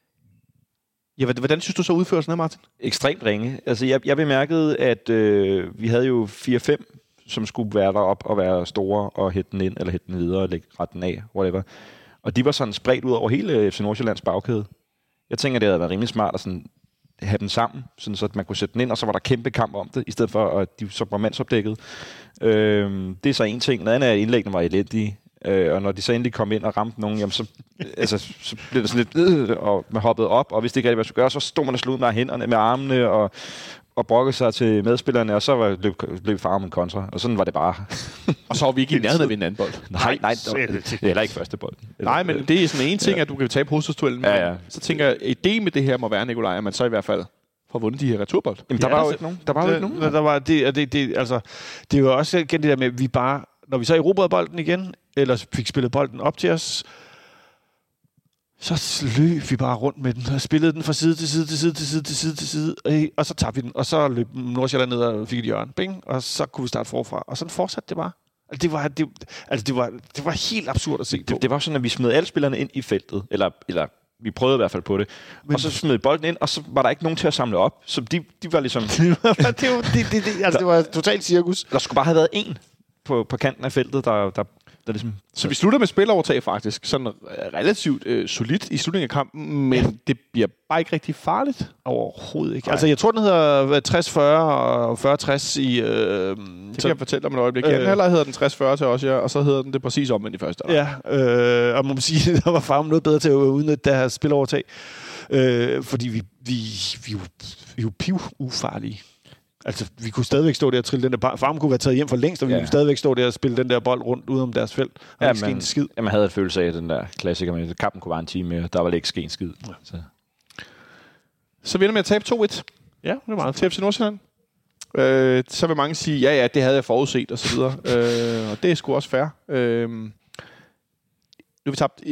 Ja, hvordan synes du så udførelsen af, Martin? Ekstremt ringe. Altså, jeg bemærkede, at vi havde jo 4-5, som skulle være derop og være store og hætte den ind, eller hætte den videre og lægge retten af, whatever. Og de var sådan spredt ud over hele FC Nordsjællands bagkæde. Jeg tænker, det havde været rimelig smart at sådan have dem sammen, sådan så at man kunne sætte den ind, og så var der kæmpe kamp om det, i stedet for, at de så var mandsopdækket. Det er så en ting. Noget andet er, at indlæggene var elendige, og når de så endelig kom ind og ramte nogen, jamen så blev det sådan lidt og man hoppede op, og hvis det ikke rigtig hvad skulle gøre, så stod man og slog med hænderne, med armene, og brokkede sig til medspillerne, og så løb Farum en kontra, og sådan var det bare. Og så var vi ikke i nærheden af at vinde anden bold. Nej, det er heller ikke første bold. Nej, men det er sådan en ting, at du kan tage hovedstødsduellen. Ja. Så tænker jeg, ideen med det her må være, Nikolaj, at man så i hvert fald for at vunde de her returbold. Jamen, der var jo ikke nogen. Der var jo ikke nogen. Der var det er jo også igen det der med, at vi bare, når vi så erobrede bolden igen, eller fik spillet bolden op til os, så løb vi bare rundt med den, og spillede den fra side til side, og så tabte vi den, og så løb Nordsjælland ned og fik et hjørne, bing, og så kunne vi starte forfra, og sådan fortsatte det bare. Det var helt absurd at se på. Det var sådan, at vi smed alle spillerne ind i feltet, eller vi prøvede i hvert fald på det, og så smed bolden ind, og så var der ikke nogen til at samle op, så de var ligesom... det var totalt cirkus. Der skulle bare have været en på kanten af feltet, der ligesom... Så vi slutter med spilovertag faktisk, sådan relativt solidt i slutningen af kampen, men det bliver bare ikke rigtig farligt. Overhovedet ikke. Altså, jeg tror, den hedder 60-40 og 40-60 i... det kan jeg fortælle om et øjeblik. Anden halvleg hedder den 60-40 til os, ja, og så hedder den det præcis omvendt i første halvleg. Ja, og man må sige, der var Farum noget bedre til at udnytte det her spilovertag, fordi vi er jo piv-ufarlige. Altså, vi kunne stadigvæk stå der og trille den der... Farum kunne være taget hjem for længst, og vi kunne stadigvæk stå der og spille den der bold rundt ud om deres felt. Og ikke ske en skid. Ja, man havde et følelse af, at den der klassiker, men kampen kunne være en time mere. Der var ikke ske en skid. Ja. Så vinder med at tabe 2-1. Ja, det er meget til FC Nordsjælland. Så vil mange sige, ja, det havde jeg forudset, og så videre. Og det er sgu også fair. Nu har vi tabt,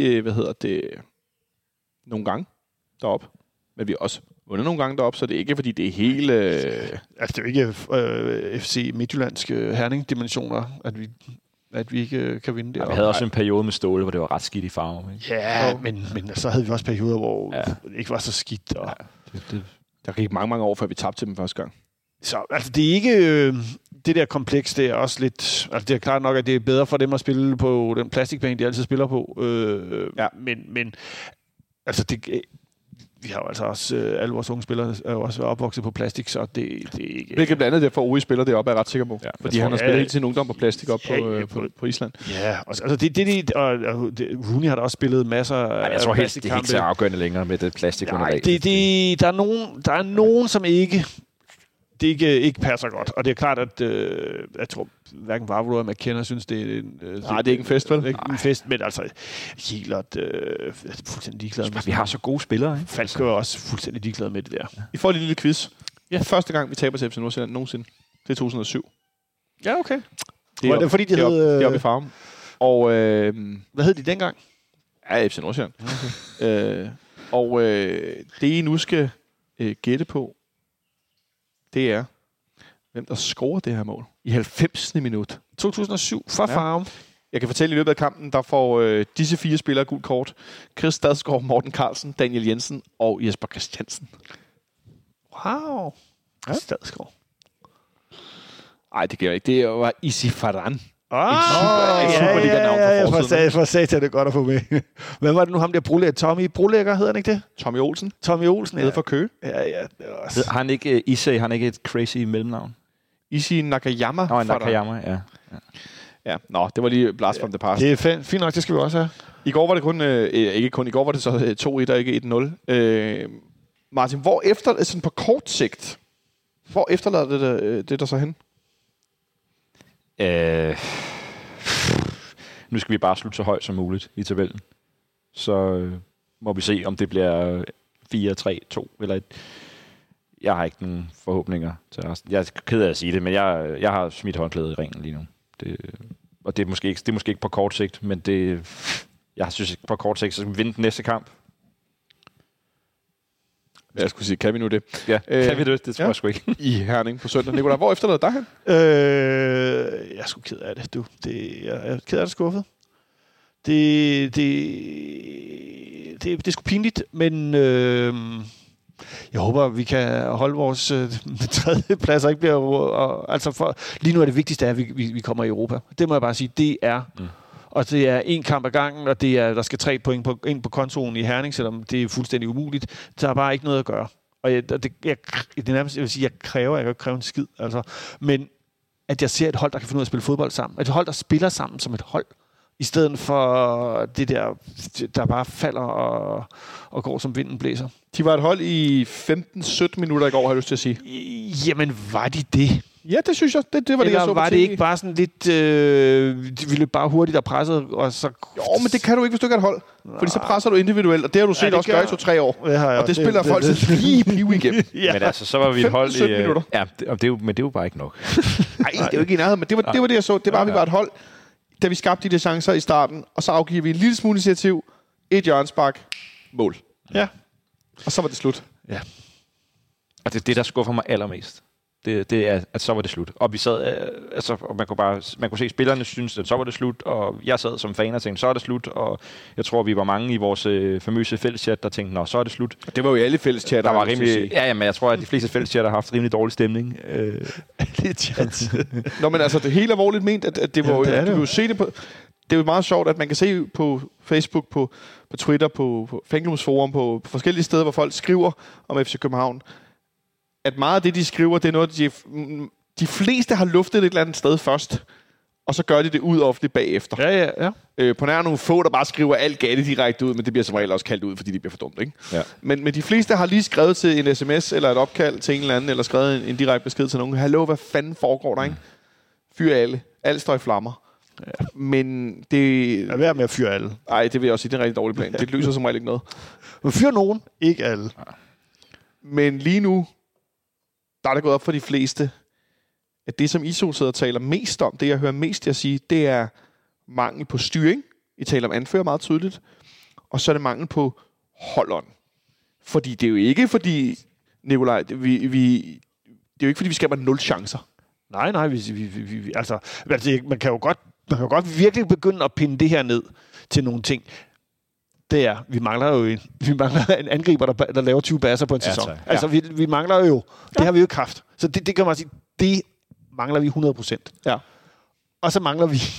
nogle gange deroppe, men vi har også vundet nogle gange deroppe, så det er ikke, fordi det er hele... Altså, det er jo ikke FC Midtjyllandske Herning-dimensioner, at vi ikke kan vinde det. Vi havde også en periode med Ståle, hvor det var ret skidt i farve. Ikke? Ja, men så havde vi også perioder, hvor det ikke var så skidt. Og der gik mange år, før vi tabte til dem første gang. Så altså, det er ikke... det der kompleks, det er også lidt... Altså, det er klart nok, at det er bedre for dem at spille på den plastikbane, de altid spiller på. Men altså, det... Vi har jo altså også... alle vores unge spillere er jo også opvokset på plastik, så det er ikke... Hvilket blandt andet derfor Ove spiller det op, er jeg ret sikker på. Ja, fordi han har spillet hele sin ungdom på plastik op på Island. Ja, altså og Rooney har da også spillet masser af... Jeg tror helst, det er ikke så afgørende længere med det plastikunderlag. Der er nogen, som ikke... Det ikke passer godt. Og det er klart, at jeg tror, hverken Vavro eller McKenna synes, det er en... Nej, det er ikke en fest, vel? Ikke en fest, men altså... Hielert er fuldstændig ligeglad med. Vi har så gode spillere, ikke? Falk er også fuldstændig ligeglad med det der. I får en lille quiz. Ja. Første gang, vi taber til FC Nordsjælland nogensinde. Det er 2007. Ja, okay. Det er fordi, de hed... Det er oppe i Farum. Og... hvad hed de dengang? Ja, FC Nordsjælland. Okay. Det, I nu skal gætte på, det er, hvem der scorer det her mål i 90. minut. 2007 fra Farum. Jeg kan fortælle, i løbet af kampen, der får disse 4 spillere gult kort. Chris Stadsgaard, Morten Carlsen, Daniel Jensen og Jesper Christiansen. Wow. Ja. Stadsgaard. Nej, det gør jeg ikke. Det var Isi Faran. For satan, det er godt at få med. Hvem var det nu, ham der Brolægger? Tommy Brolægger, hedder han ikke det? Tommy Olsen. Tommy Olsen, nede fra Køge. Ja, det er også... Har han ikke Issei, han ikke et crazy mellemnavn? Issei Nakayama. Nakayama, ja. Ja, det var lige blast from the past. Det er fint nok, det skal vi også have. I går var det kun, i går var det så 2-1 og ikke 1-0. Martin, hvor efter, sådan på kort sigt, hvor efterlader det der så hen? Nu skal vi bare slutte så højt som muligt i tabellen. Så må vi se, om det bliver 4-3-2 eller 1. Jeg har ikke nogen forhåbninger til resten. Jeg er ked af at sige det, men jeg har smidt håndklædet i ringen lige nu. Og det er måske ikke på kort sigt, men jeg synes ikke på kort sigt, så skal vi vinde den næste kamp. Jeg skulle sige, kan vi nu det? Ja, kan vi det? Det tror jeg sgu ikke. I Herning på søndag. Nikolaj, hvor efterlader dig hen? Jeg er sgu ked af det, du. Jeg er ked af det, skuffet. Det er sgu pinligt, men jeg håber, vi kan holde vores tredje plads og ikke bliver... lige nu er det vigtigste, at vi kommer i Europa. Det må jeg bare sige, det er... Og det er en kamp ad gangen, og det er, der skal 3 point ind på kontoen i Herning, selvom det er fuldstændig umuligt. Der er bare ikke noget at gøre. Og det er nærmest, jeg vil sige, jeg kan ikke kræve en skid. Altså. Men at jeg ser et hold, der kan finde ud af at spille fodbold sammen. Et hold, der spiller sammen som et hold. I stedet for det der bare falder og går som vinden blæser. De var et hold i 15-17 minutter i går, har jeg lyst til at sige. Jamen, var de det? Ja, det synes jeg. Det var det, jeg så var på det TV. ikke bare sådan lidt... de ville bare hurtigt og presset, og så... Jo, men det kan du ikke, hvis du ikke har et hold. Fordi så presser du individuelt, og det har du set også gøre i 2-3 år. Og det spiller folk lige piv igennem. Ja. Men altså, så var vi et hold i... minutter. Ja, men det er jo bare ikke nok. Nej, det er jo ikke i nærheden, men det var det, jeg så. Det var, vi var et hold, da vi skabte de der chancer i starten, og så afgiver vi en lille smule initiativ, et hjørnespark, mål. Ja. Og så var det slut. Ja. Og det er det, der skuffer mig allermest. Det er, at så var det slut. Og vi sad, og man kunne se, at spillerne synes, at så var det slut, og jeg sad som fan og tænkte, så er det slut, og jeg tror, vi var mange i vores famøse fælleschat, der tænkte, nå, så er det slut. Og det var jo i alle fælleschatter. Der var rimelig, men jeg tror, at de fleste fælleschat har haft rimelig dårlig stemning. Nå, men altså, det er helt alvorligt ment, at det var jo, du kan jo se det på... Det er jo meget sjovt, at man kan se på Facebook, på Twitter, på Fanklubs forum, på forskellige steder, hvor folk skriver om FC København, at meget af det, de skriver, det er noget, de fleste har luftet et eller andet sted først, og så gør de det ud offentligt bagefter. Ja. På nær nogle få, der bare skriver alt galt direkte ud, men det bliver som regel også kaldt ud, fordi det bliver for dumt, ikke? Ja. Men de fleste har lige skrevet til en sms eller et opkald til en eller anden, eller skrevet en direkte besked til nogen. Hallo, hvad fanden foregår der, ikke? Fyr alle. Alt står i flammer. Ja. Men det... Lad være med at fyre alle. Nej, det vil jeg også sige, det er en rigtig dårlig plan. Det løser som regel ikke noget. Men fyr nogen, ikke alle. Men lige nu, der er det gået op for de fleste, at det, som ISO sidder og taler mest om, det jeg hører mest jer sige, det er mangel på styring. I taler om anfører meget tydeligt. Og så er det mangel på holdånd. Fordi det er jo ikke fordi, Nikolaj, det er jo ikke fordi, vi skaber 0 chancer. Nej, altså, man kan jo godt virkelig begynde at pinde det her ned til nogle ting. Det er, vi mangler en angriber, der laver 20 basser på en sæson. Tak. Altså, vi mangler jo, det har vi jo ikke haft. Så det kan man sige, det mangler vi 100%. Ja. Og så mangler vi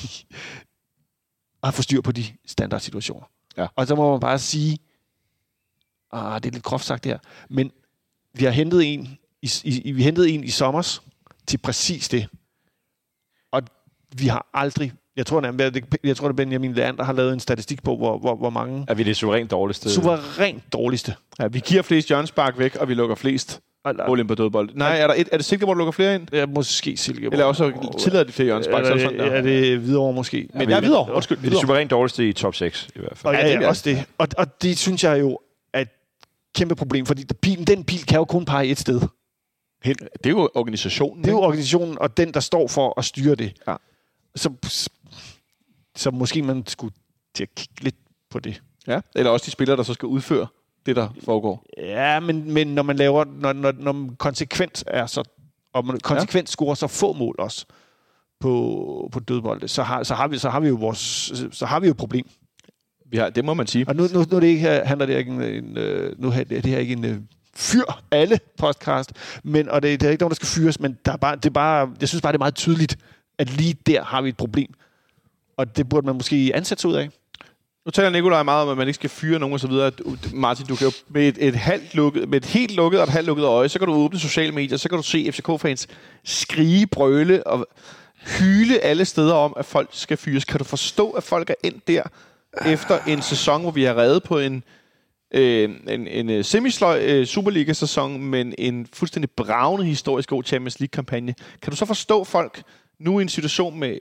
at få styr på de standardsituationer. Ja. Og så må man bare sige, det er lidt groft sagt det her, men vi har hentet en i sommers til præcis det. Og vi har aldrig... Jeg tror, det er Benjamin Leander har lavet en statistik på, hvor mange... Er vi det suverænt dårligste? Suverænt dårligste. Ja, vi giver flest hjørnespark væk, og vi lukker flest mål ind på dødbold. Nej, er det Silkeborg, der lukker flere ind? Ja, måske Silkeborg. Eller også tillader de flere hjørnespark? Er det Hvidovre måske? Men ja, Hvidovre. Undskyld. Vi er det suverænt dårligste i top 6, i hvert fald. Og ja, også det. Og det synes jeg jo er et kæmpe problem, fordi den pil kan jo kun pege et sted hen. Det er jo organisationen. Det er jo organisationen, og den, der står for at styre det. Ja. Så måske man skulle til at kigge lidt på det. Ja, eller også de spillere, der så skal udføre det, der foregår. Ja, men når man laver... Når man konsekvent er så... Og man konsekvent scorer så få mål også på dødbolde, så har vi jo et problem. Det må man sige. Og nu er det ikke her, handler det ikke det her ikke en fyr alle podcast, og det er ikke nogen, der skal fyres, men jeg synes bare, det er meget tydeligt, at lige der har vi et problem. Og det burde man måske ansætte sig ud af. Nu taler Nikolaj meget om, at man ikke skal fyre nogen og så videre. Martin, du kan jo med et helt lukket og et halvt lukket øje, så kan du åbne sociale medier, så kan du se FCK-fans skrige, brøle og hyle alle steder om, at folk skal fyres. Kan du forstå, at folk er endt der efter en sæson, hvor vi har reddet på en semisløj Superliga-sæson, men en fuldstændig bravende historisk god Champions League-kampagne. Kan du så forstå folk nu i en situation med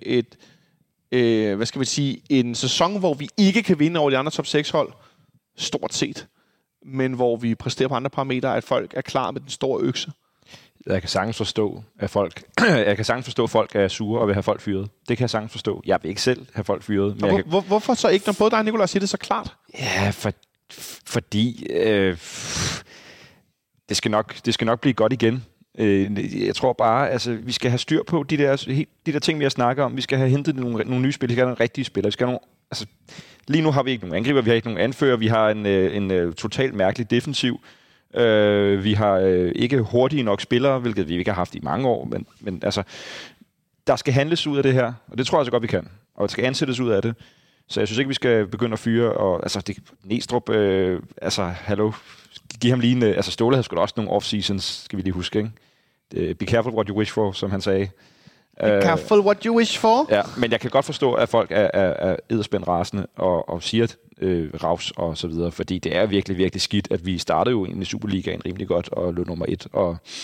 en sæson, hvor vi ikke kan vinde over de andre top 6-hold, stort set, men hvor vi præsterer på andre parametre, at folk er klar med den store økse? Jeg kan sagtens forstå, at folk er sure og vil have folk fyret. Det kan jeg sagtens forstå. Jeg vil ikke selv have folk fyret. Men hvorfor så ikke, når både dig og Nikolaj siger det så klart? Ja, fordi det skal nok blive godt igen. Jeg tror bare, altså, vi skal have styr på de der ting, vi har snakket om. Vi skal have hentet nogle nye spillere. Vi skal have nogle rigtige spillere. Vi skal have lige nu har vi ikke nogen angriber, vi har ikke nogen anfører. Vi har en totalt mærkelig defensiv. Vi har ikke hurtige nok spillere, hvilket vi ikke har haft i mange år. Men altså, der skal handles ud af det her, og det tror jeg så godt, vi kan. Og det skal ansættes ud af det. Så jeg synes ikke, vi skal begynde at fyre. Og altså, Næstrup, hallo, giv ham lige en... Ståle havde sgu da også nogle off-seasons, skal vi lige huske, ikke? Be careful what you wish for, som han sagde. Be careful what you wish for? Ja, men jeg kan godt forstå, at folk er edderspændt rasende og siger ravs og så videre, fordi det er virkelig, virkelig skidt, at vi startede jo egentlig Superligaen rimelig godt og lå nummer 1, og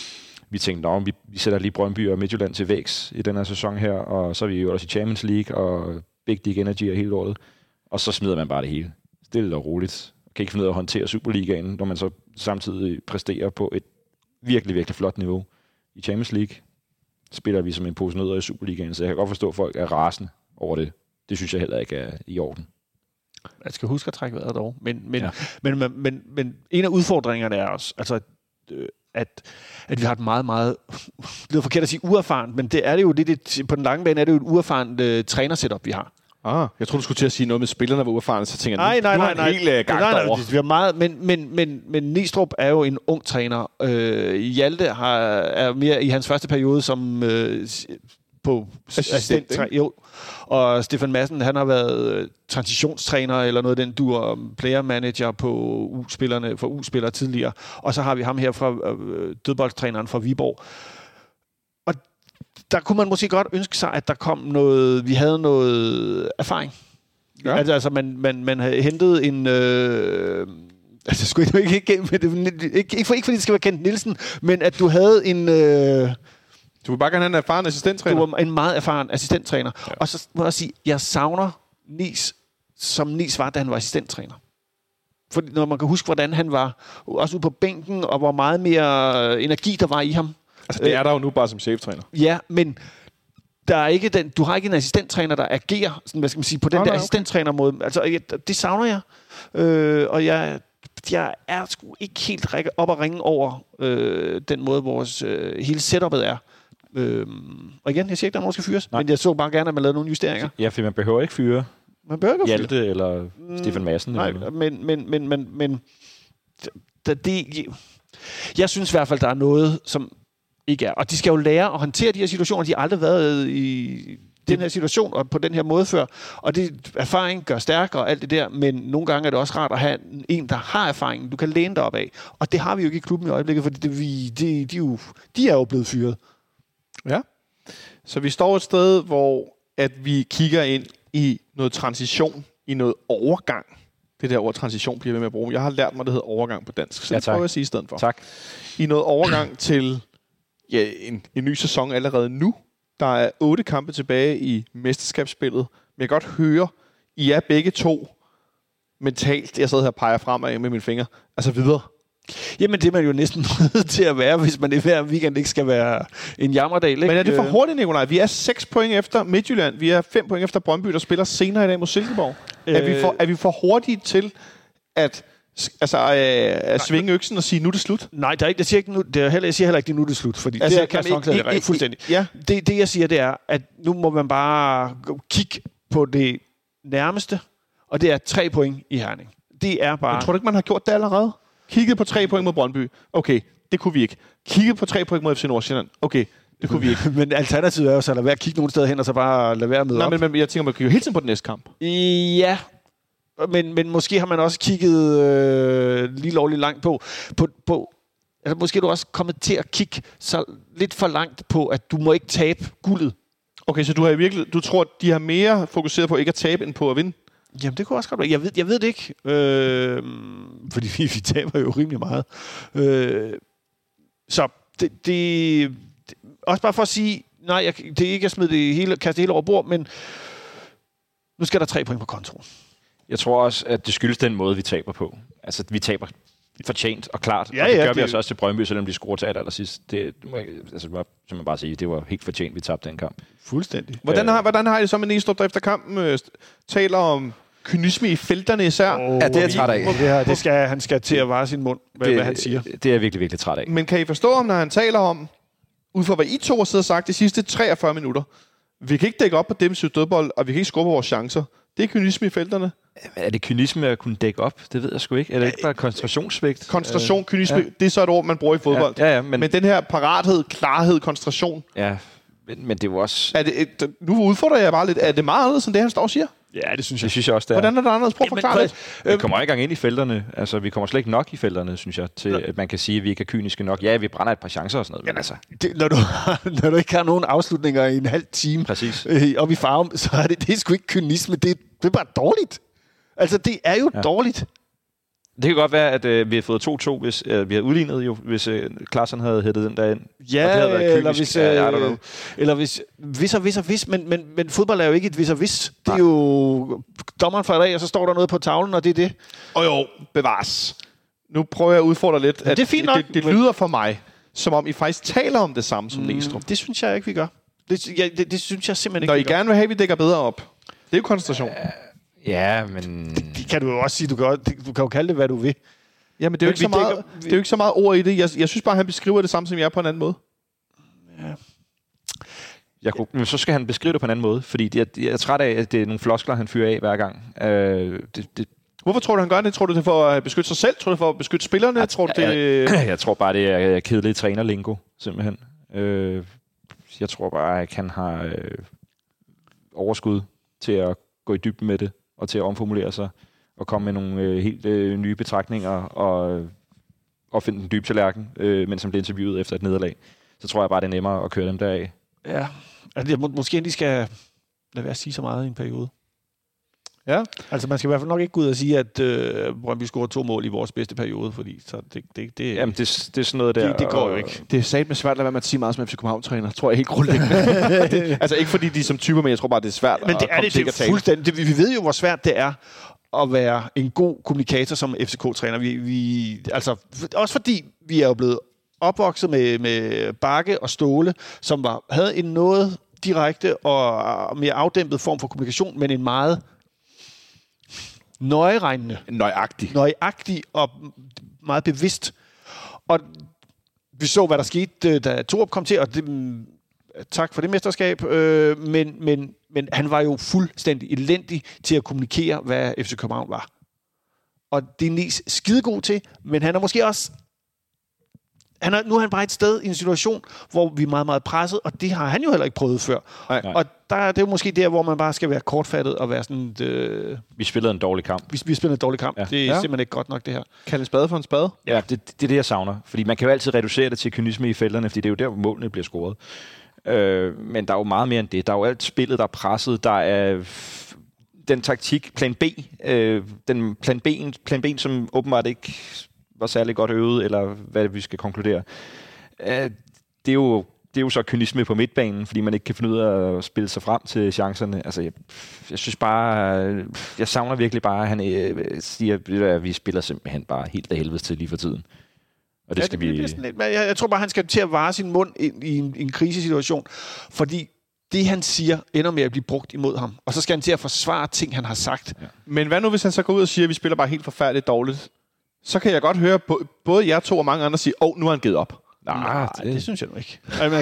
vi tænkte, vi sætter lige Brøndby og Midtjylland til vægs i den her sæson her, og så er vi jo også i Champions League og Big Dick Energy og hele året. Og så smider man bare det hele. Stille og roligt. Kan ikke finde ud af at håndtere Superligaen, når man så samtidig præsterer på et virkelig, virkelig flot niveau. I Champions League spiller vi som en pose nødder i Superligaen, så jeg kan godt forstå, at folk er rasende over det. Det synes jeg heller ikke er i orden. Man skal huske at trække vejret dog. Men en af udfordringerne er også, altså, at vi har et meget, meget, det er forkert at sige uerfarent, men det er det jo på den lange bane er det jo et uerfarent trænersetup, vi har. Jeg tror du skulle til at sige noget med spillerne var uerfarne, så tænker jeg, nej. Helt gang derovre. Vi har meget, men Nistrup er jo en ung træner. Hjalte er mere i hans første periode som på assistent. Og Stefan Madsen, han har været transitionstræner eller noget af den dur, player manager på U-spillere tidligere. Og så har vi ham her fra dødboldstræneren fra Viborg. Og der kunne man måske godt ønske sig, at der kom noget, vi havde noget erfaring. Ja. Altså man havde hentet en... altså skulle jeg ikke fordi det skal være Kent Nielsen, men at du havde en... Du vil bare gerne have en erfaren assistenttræner? Du var en meget erfaren assistenttræner. Ja. Og så må jeg sige, jeg savner Nis, som Nis var, da han var assistenttræner. For når man kan huske, hvordan han var også ude på bænken, og hvor meget mere energi, der var i ham. Altså det er der jo nu bare som cheftræner. Ja, men der er ikke du har ikke en assistenttræner, der agerer sådan, hvad skal man sige, på den der assistenttrænermåde. Altså, det savner jeg. Og jeg er sgu ikke helt op at ringe over den måde, vores hele setupet er. Og igen, jeg siger ikke, der er nogen, der skal fyres, men jeg så bare gerne, at man lavede nogle justeringer. Ja, for man behøver ikke fyre. Man behøver ikke Hjalte eller Stefan Madsen. Nej, men jeg synes i hvert fald, der er noget, som ikke er. Og de skal jo lære at håndtere de her situationer. De har aldrig været i den her situation og på den her måde før. Og det erfaring gør stærkere og alt det der, men nogle gange er det også rart at have en, der har erfaringen, du kan læne dig op af. Og det har vi jo ikke i klubben i øjeblikket, fordi de er jo blevet fyret. Ja. Så vi står et sted, hvor at vi kigger ind i noget transition, i noget overgang. Det der ord transition bliver ved med at bruge. Jeg har lært mig, det hedder overgang på dansk. Så det prøver jeg at sige i stedet for. Tak. I noget overgang til en ny sæson allerede nu. Der er 8 kampe tilbage i mesterskabsspillet. Men jeg kan godt høre, I er begge to mentalt. Jeg sidder her og peger fremad med mine fingre. Altså videre. Jamen, det er man jo næsten nødt til at være, hvis man i hver weekend ikke skal være en jammerdag. Ikke? Men er det for hurtigt, Nikolaj? Vi er 6 point efter Midtjylland. Vi er 5 point efter Brøndby, der spiller senere i dag mod Silkeborg. Er vi for hurtige til at svinge øksen og sige, nu er det slut? Nej, der er ikke, jeg siger heller ikke, nu er det slut, fordi altså, det er kasthåndklædet fuldstændig. Ja. Det, jeg siger, det er, at nu må man bare kigge på det nærmeste, og det er 3 point i Herning. Det er bare... Jeg tror du ikke, man har gjort det allerede? Kigget på 3 point mod Brøndby. Okay, det kunne vi ikke. Kigget på 3 point mod FC Nordsjælland. Okay, det kunne vi ikke. Men alternativet er jo så at lade være at kigge nogle steder hen, og så bare lade være med op. Men jeg tænker, man kigger hele tiden på den næste kamp. Ja, men måske har man også kigget lige lovligt langt på altså måske er du også kommet til at kigge så lidt for langt på, at du må ikke tabe guldet. Okay, så du tror, at de har mere fokuseret på ikke at tabe, end på at vinde? Jamen, det kunne også godt være. Jeg ved det ikke. Fordi vi taber jo rimelig meget. Så det også bare for at sige, nej, det er ikke at smide det hele, kaste det hele over bord, men nu skal der 3 point på kontoen. Jeg tror også, at det skyldes den måde, vi taber på. Altså, vi taber fortjent og klart. Ja, og det gør vi også til Brøndby, selvom de scorer til allersidst. Det som man bare sige, det var helt fortjent, vi tabte den kamp. Fuldstændig. Hvordan har I det så med Nistrup, der efter kampen taler om kynisme i felterne især? Ja, det er jeg træt af. Han skal til at vare sin mund, hvad han siger. Det er jeg virkelig, virkelig træt af. Men kan I forstå om, når han taler om, ud fra hvad I to har siddet og sagt de sidste 43 minutter, vi kan ikke dække op på defensiv dødbold, og vi kan ikke score på vores chancer. Det er kynisme i felterne. Er det kynisme at kunne dække op? Det ved jeg sgu ikke. Er det ikke bare koncentrationssvigt? Koncentration, kynisme, det er så et ord, man bruger i fodbold. Ja, men den her parathed, klarhed, koncentration. Ja, men det er jo også... Nu udfordrer jeg bare lidt. Er det meget anderledes, end det han står og siger? Ja, det synes jeg. Det synes jeg også, det er. Hvordan er det anderledes? Prøv at forklare det. Vi kommer ikke engang ind i felterne. Altså, vi kommer slet ikke nok i felterne, synes jeg, til at man kan sige, at vi ikke er kyniske nok. Ja, vi brænder et par chancer og sådan noget, men altså... Når du ikke har nogen afslutninger i en halv time op i Farum, så er det er sgu ikke kynisme. Det er bare dårligt. Altså, det er jo dårligt. Det kan godt være, at vi har fået 2-2, hvis vi havde udlignet jo, hvis Klaassen havde hættet den der ind. Ja, eller hvis, men fodbold er jo ikke et hvis. Det er jo dommeren fra i dag, og så står der noget på tavlen, og det er det. Og jo, bevares. Nu prøver jeg at udfordre lidt. Ja, det er fint nok. Det lyder for mig, som om I faktisk taler om det samme som Næstrup. Det synes jeg ikke, vi gør. Det synes jeg simpelthen ikke, når vi I gerne vil have, at vi dækker bedre op. Det er jo koncentration. Ja, men... Det kan du jo også sige. Du kan jo kalde det, hvad du vil. Ja, men det er jo ikke så meget ord i det. Jeg synes bare, han beskriver det samme som jeg på en anden måde. Ja. Så skal han beskrive det på en anden måde, fordi jeg er træt af, at det er nogle floskler, han fyrer af hver gang. Hvorfor tror du, han gør det? Tror du, det er for at beskytte sig selv? Tror du, det er for at beskytte spillerne? Jeg tror bare, det er kedeligt trænerlingo, simpelthen. Jeg tror bare, at han har overskud til at gå i dybden med det, og til at omformulere sig, og komme med nogle helt nye betragtninger, og finde den dybe tallerken, mens han bliver interviewet efter et nederlag. Så tror jeg bare, det er nemmere at køre dem deraf. Ja, altså, måske de skal lade være at sige så meget i en periode. Ja. Altså, man skal i hvert fald nok ikke gå ud og sige, at Brøndby scorede 2 mål i vores bedste periode, fordi så jamen, det er sådan noget der... Det går jo ikke. Det er satme svært at lade være med at sige meget som FC København-træner, tror jeg helt grundlæggende. Altså ikke fordi de er som typer, men jeg tror bare, det er svært men det er fuldstændig. Vi ved jo, hvor svært det er at være en god kommunikator som FCK-træner. Altså, også fordi vi er jo blevet opvokset med Bakke og Ståle, som havde en noget direkte og mere afdæmpet form for kommunikation, men en meget nøjeregnende. Nøjagtig og meget bevidst. Og vi så, hvad der skete, da Torup kom til, og tak for det mesterskab, men han var jo fuldstændig elendig til at kommunikere, hvad FC København var. Og det er Nies skidegod til, men han er måske også... Nu er han bare et sted i en situation, hvor vi er meget, meget presset, og det har han jo heller ikke prøvet før. Nej. Og det er jo måske der, hvor man bare skal være kortfattet og være sådan... Vi spillede en dårlig kamp. Vi spillede en dårlig kamp. Ja. Det er simpelthen ikke godt nok, det her. Kan en spade for en spade? Ja, det er det, jeg savner. Fordi man kan jo altid reducere det til kynisme i felterne, fordi det er jo der, hvor målene bliver scoret. Men der er jo meget mere end det. Der er jo alt spillet, der er presset. Der er den taktik, plan B. Den plan B, som åbenbart ikke var særlig godt øvet, eller hvad vi skal konkludere. Det er jo så kynisme på midtbanen, fordi man ikke kan finde ud af at spille sig frem til chancerne. Altså, jeg synes bare... Jeg savner virkelig bare, at han siger, at vi spiller simpelthen bare helt af helvede til lige for tiden. Og det skal vi... Jeg tror bare, han skal til at vare sin mund i en krisesituation, fordi det, han siger, ender med at blive brugt imod ham. Og så skal han til at forsvare ting, han har sagt. Ja. Men hvad nu, hvis han så går ud og siger, at vi spiller bare helt forfærdeligt dårligt? Så kan jeg godt høre både jer to og mange andre sige, nu har han givet op. Nej, det synes jeg nu ikke.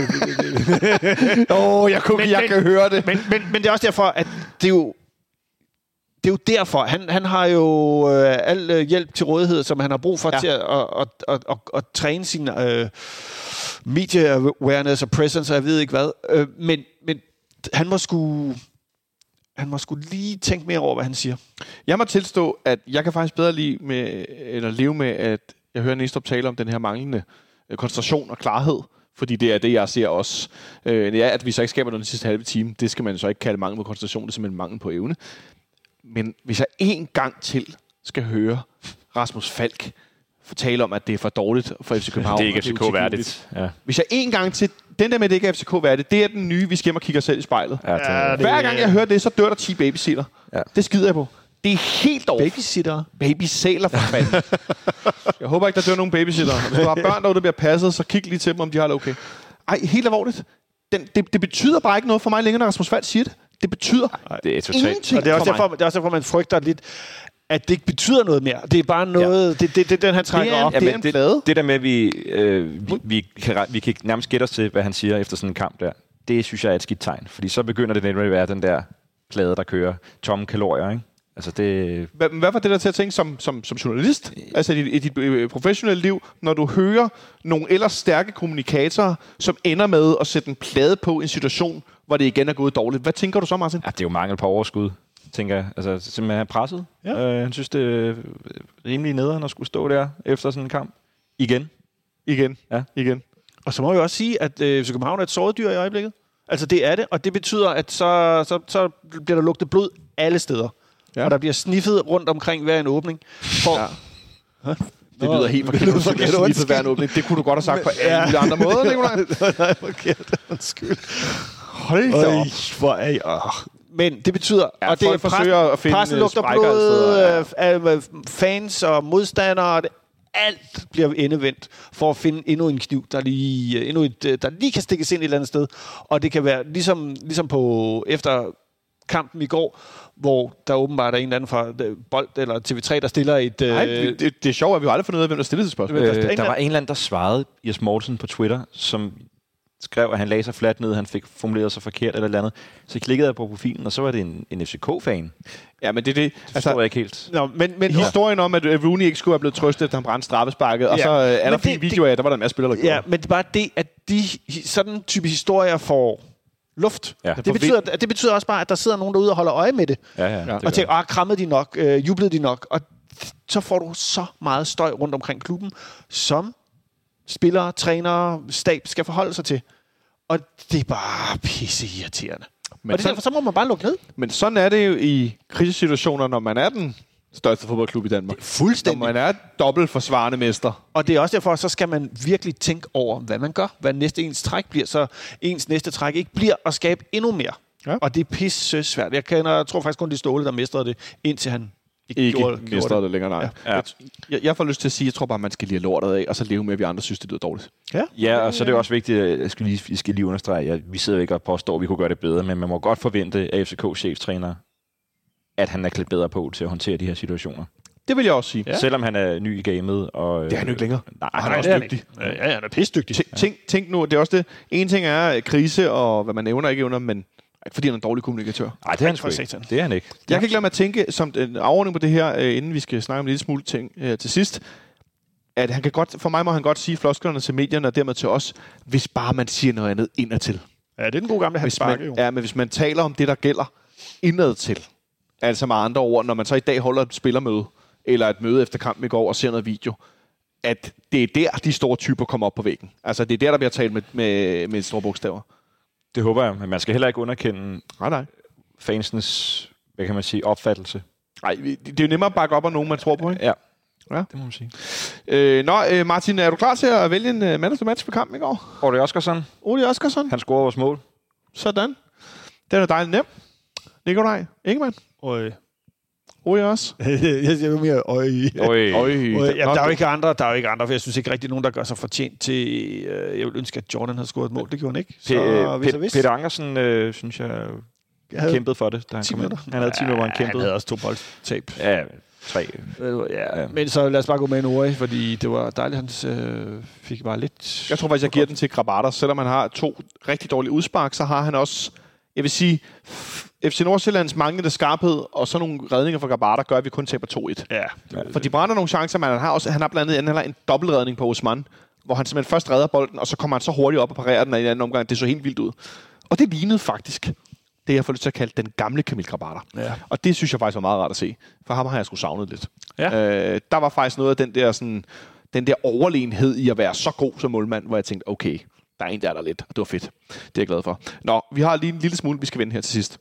Jeg kan høre det. Men det er også derfor, at det er jo derfor. Han har jo al hjælp til rådighed, som han har brug for til at træne sin media awareness og presence, og jeg ved ikke hvad. Men han må sgu lige tænke mere over, hvad han siger. Jeg må tilstå, at jeg kan faktisk bedre leve med, at jeg hører Næstrup tale om den her manglende koncentration og klarhed, fordi det er det, jeg ser også. At vi så ikke skaber noget den sidste halve time, det skal man så ikke kalde mangel på koncentration, det er simpelthen mangel på evne. Men hvis jeg en gang til skal høre Rasmus Falk fortælle om, at det er for dårligt for FC København. Det er ikke FCK-værdigt. Ja. Hvis jeg en gang til... Den der med, det ikke er FCK-værdigt, det er den nye, vi skal hjem og kigge os selv i spejlet. Ja, hver gang jeg hører det, så dør der 10 babysitter. Ja. Det skider jeg på. Det er helt over. Babysitter? Babysæler for fanden. Jeg håber ikke, der dør nogen babysitter. Hvis du har børn derude, der bliver passet, så kig lige til dem, om de har det okay. Ej, helt alvorligt. Det betyder bare ikke noget for mig længere, når Rasmus Falk siger det. Det betyder det er totalt. Ingenting. Og det er også derfor, man frygter lidt, at det ikke betyder noget mere. Det er bare noget... Ja. Det er den, han trækker op. Det er en plade. Det der med, at vi kan nærmest gætte os til, hvad han siger efter sådan en kamp der, det synes jeg er et skidt tegn. Fordi så begynder det nemlig at være den der plade, der kører tomme kalorier, ikke? Altså det... Hvad var det der til at tænke som journalist? Altså i dit professionelle liv, når du hører nogle ellers stærke kommunikatorer, som ender med at sætte en plade på en situation, hvor det igen er gået dårligt. Hvad tænker du så, Martin? Ja, det er jo mangel på overskud, tænker jeg. Altså simpelthen er presset. Ja. Han synes, det er rimelig nederen at skulle stå der efter sådan en kamp. Igen. Ja. Igen. Og så må jeg også sige, at FC København er et sårdyr i øjeblikket. Altså det er det, og det betyder, at så bliver der lugtet blod alle steder. Ja. Og der bliver sniffet rundt omkring hver en åbning. Det lyder helt forkert for hver en åbning. Det kunne du godt have sagt på alle andre måder, Nikolaj. Nej, forkert. Undskyld. Hold da op. Hvor er jeg... Men det betyder, Ja, og det er forsøger at finde pressen lugter sprækker alle steder, blod, fans og modstandere, alt bliver endevendt for at finde endnu en kniv, der lige kan stikkes ind et eller andet sted. Og det kan være ligesom på efter kampen i går, hvor der åbenbart er en eller anden fra Bold eller TV3, der stiller et... Nej, det er sjovt, at vi jo aldrig fundet ud af, hvem der stillede til spørgsmål. Der var en eller anden, der svarede Jes Mortensen på Twitter, som skrev, at han lagde sig fladt ned, han fik formuleret sig forkert eller andet. Så klikkede jeg på profilen, og så var det en FCK-fan. Ja, men det forstår jeg ikke helt. Nå, men historien om, at Rooney ikke skulle have blevet trøstet, efter han brændte straffesparket, og så er der fin video af, der var der en masse spillere, der ja, men det er bare det, at de sådan type historier får luft. Ja. Det betyder også bare, at der sidder nogen derude og holder øje med det. Ja. Og tænker, krammede de nok, jublede de nok. Og så får du så meget støj rundt omkring klubben, som spillere, trænere, stab skal forholde sig til. Og det er bare pisseirriterende. Og det er derfor, så må man bare lukke ned. Men sådan er det jo i krisesituationer, når man er den største fodboldklub i Danmark. Fuldstændig. Når man er dobbelt forsvarende mester. Og det er også derfor, så skal man virkelig tænke over, hvad man gør. Hvad ens træk bliver, så ens næste træk ikke bliver at skabe endnu mere. Ja. Og det er pisse svært. Jeg tror faktisk kun de Ståle, der mestrede det, indtil han ikke mestrede det længere, nej. Ja. Jeg får lyst til at sige, jeg tror bare, man skal lide lortet af, og så leve med, at vi andre synes, det lyder dårligt. Ja, og så er det også vigtigt, jeg skal lige understrege, vi sidder jo ikke og påstår, at vi kunne gøre det bedre, men man må godt forvente af FCK's cheftræner, at han er klædt bedre på til at håndtere de her situationer. Det vil jeg også sige. Ja. Selvom han er ny i gamet. Og, det er han jo ikke længere. Nej, han er også dygtig. Ja, han er pissedygtig. Tænk nu, det er også det. En ting er krise, og hvad man evner ikke evner, men ikke fordi han er en dårlig kommunikatør. Nej, det er han sgu ikke. Det er han ikke. Jeg kan ikke lade mig at tænke, som en afordning på det her, inden vi skal snakke om en lille smule ting til sidst, at han kan godt, for mig må han godt sige flosklerne til medierne, og dermed til os, hvis bare man siger noget andet indadtil. Ja, det er den gode gamle Hans Bakke, jo. Ja, men hvis man taler om det, der gælder indadtil, altså med andre ord, når man så i dag holder et spillermøde, eller et møde efter kampen i går, og ser noget video, at det er der, de store typer kommer op på væggen. Altså, det er der bliver talt med store bogstaver. Det håber jeg, men man skal heller ikke underkende fansens, hvad kan man sige, opfattelse. Nej, det er jo nemmere at bakke op af nogen, man tror på, ikke? Ja, det må man sige. Martin, er du klar til at vælge en man of the match for kampen i går? Ole Oskarsson. Han scorede vores mål. Sådan. Den er dejligt nem. Nikolaj Ingemann. Oje også. Jeg siger mere øj. Ja, der er jo ikke andre, for jeg synes ikke rigtig nogen, der gør sig fortjent til... jeg vil ønske, at Jordan havde scoret et mål. Det gjorde han ikke. Peter Ankersen, synes jeg, kæmpede for det, da han kom ind. Han havde 10 minutter, hvor han kæmpede. Han havde også 2 boldtab. Ja, 3. Ja. Men så lad os bare gå med en Ori, fordi det var dejligt, han fik bare lidt... Jeg tror faktisk, jeg giver den til Grabater. Selvom han har 2 rigtig dårlige udspark, så har han også... Jeg vil sige, FC Nordsjællands manglende skarphed og sådan nogle redninger fra Grabater gør, at vi kun taber 2-1. Ja. For de brænder nogle chancer, men han har blandt andet en dobbeltredning på Osman, hvor han simpelthen først redder bolden, og så kommer han så hurtigt op og parerer den i en anden omgang. Det så helt vildt ud. Og det lignede faktisk det, jeg får lyst til at kalde den gamle Kamil Grabater. Ja. Og det synes jeg faktisk var meget rart at se. For ham har jeg sgu savnet lidt. Ja. Der var faktisk noget af den der overlegenhed i at være så god som målmand, hvor jeg tænkte, okay, der er en der lidt, og det var fedt. Det er jeg glad for. Nå, vi har lige en lille smule, vi skal vende her til sidst.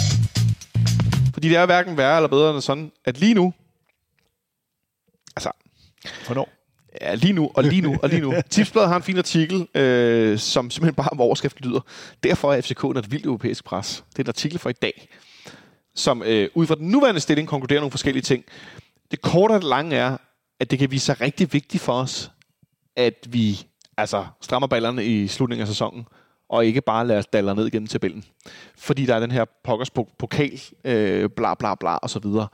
Fordi det er hverken værre eller bedre end sådan, at lige nu... Altså... Hvornår? Ja, lige nu. Tipsbladet har en fin artikel, som simpelthen bare om overskriften lyder. Derfor er FCK et vildt europæisk pres. Det er en artikel fra i dag, som ud fra den nuværende stilling konkluderer nogle forskellige ting. Det korte og det lange er, at det kan vise sig rigtig vigtigt for os, at vi strammer ballerne i slutningen af sæsonen, og ikke bare lader os dalle ned gennem tabellen. Fordi der er den her pokkers pokal, bla bla bla, og så videre.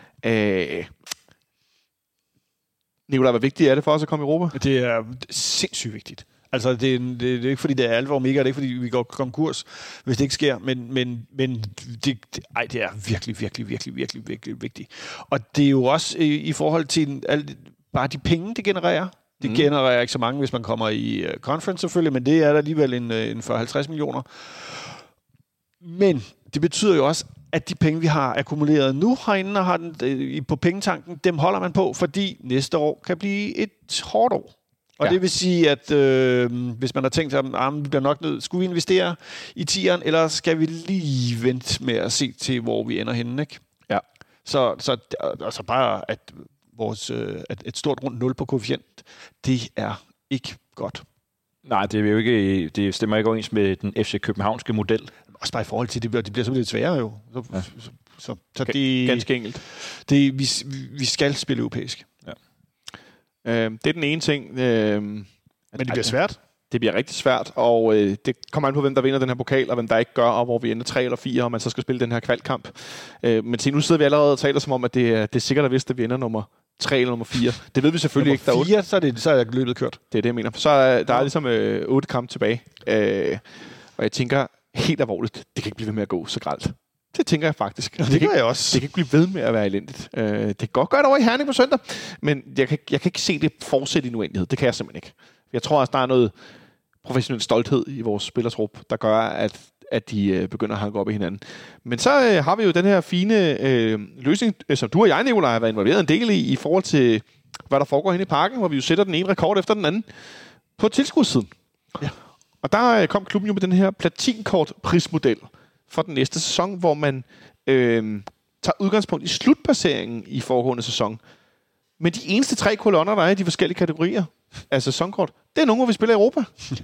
Nikolaj, hvor vigtigt er det for os at komme i Europa? Det er sindssygt vigtigt. Altså, det er ikke fordi, det er alfa og omega, det er ikke fordi, vi går konkurs, hvis det ikke sker, men det er virkelig, virkelig, virkelig, virkelig, virkelig vigtigt. Og det er jo også i forhold til bare de penge, det genererer. Det genererer ikke så mange, hvis man kommer i conference selvfølgelig, men det er der alligevel en 40-50 millioner. Men det betyder jo også, at de penge, vi har akkumuleret nu herinde og har den på pengetanken, dem holder man på, fordi næste år kan blive et hårdt år. Og det vil sige, at hvis man har tænkt sig, at vi bliver nok nødt, skulle vi investere i 10'eren, eller skal vi lige vente med at se til, hvor vi ender henne, ikke? Ja. Så bare at et stort rundt 0 på koefficient, det er ikke godt. Nej, det er jo ikke, det stemmer ikke overens med den FC Københavnske model. Også bare i forhold til, det bliver simpelthen lidt sværere jo. Så det, ganske enkelt. Vi skal spille europæisk. Ja. Det er den ene ting. Men det bliver svært. Det bliver rigtig svært, og det kommer an på, hvem der vinder den her pokal, og hvem der ikke gør, og hvor vi ender 3 eller 4, og man så skal spille den her kvalkamp. Men se, nu sidder vi allerede og taler som om, at det er sikkert og vist, at vi ender nummer 3 eller nummer 4. Det ved vi selvfølgelig ikke. Nummer 4, så er løbet kørt. Det er det, jeg mener. Så der er ligesom 8 kampe tilbage. Og jeg tænker helt alvorligt, det kan ikke blive ved med at gå så grelt. Det tænker jeg faktisk. Det gør jeg også. Det kan ikke blive ved med at være elendigt. Det kan godt gøre det over i Herning på søndag, men jeg kan ikke se det fortsætte i en uendelighed. Det kan jeg simpelthen ikke. Jeg tror også, der er noget professionel stolthed i vores spillertrup, der gør, at de begynder at hanke op i hinanden. Men så har vi jo den her fine løsning, som du og jeg, Nicolaj, har været involveret en del i forhold til, hvad der foregår henne i parken, hvor vi jo sætter den ene rekord efter den anden på tilskudssiden. Ja. Og der kom klubben jo med den her platinkort-prismodel for den næste sæson, hvor man tager udgangspunkt i slutpasseringen i foregående sæson. Men de eneste 3 kolonner, der er i de forskellige kategorier af sæsonkort, det er nogle, hvor vi spiller i Europa.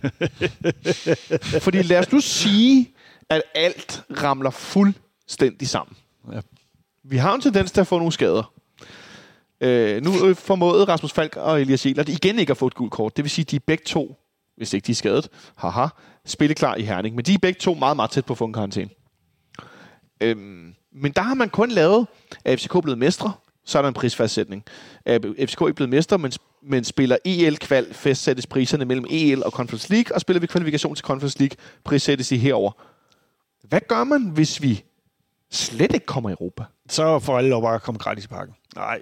Fordi lad os nu sige, at alt ramler fuldstændig sammen. Ja. Vi har en tendens til at få nogle skader. Nu formåede Rasmus Falk og Elias Jelert igen ikke at få et gult kort. Det vil sige, at de er begge to, hvis ikke de er skadet, spilleklar i Herning. Men de er begge to meget, meget tæt på at få en karantæne. Men der har man kun lavet, at FCK er blevet mestre, så er der en prisfastsætning. FCK er ikke blevet mestre, men spiller EL-kval, fastsættes priserne mellem EL og Conference League, og spiller vi kvalifikation til Conference League, prissættes i herover. Hvad gør man, hvis vi slet ikke kommer i Europa? Så får alle lov bare at komme gratis i parken. Nej,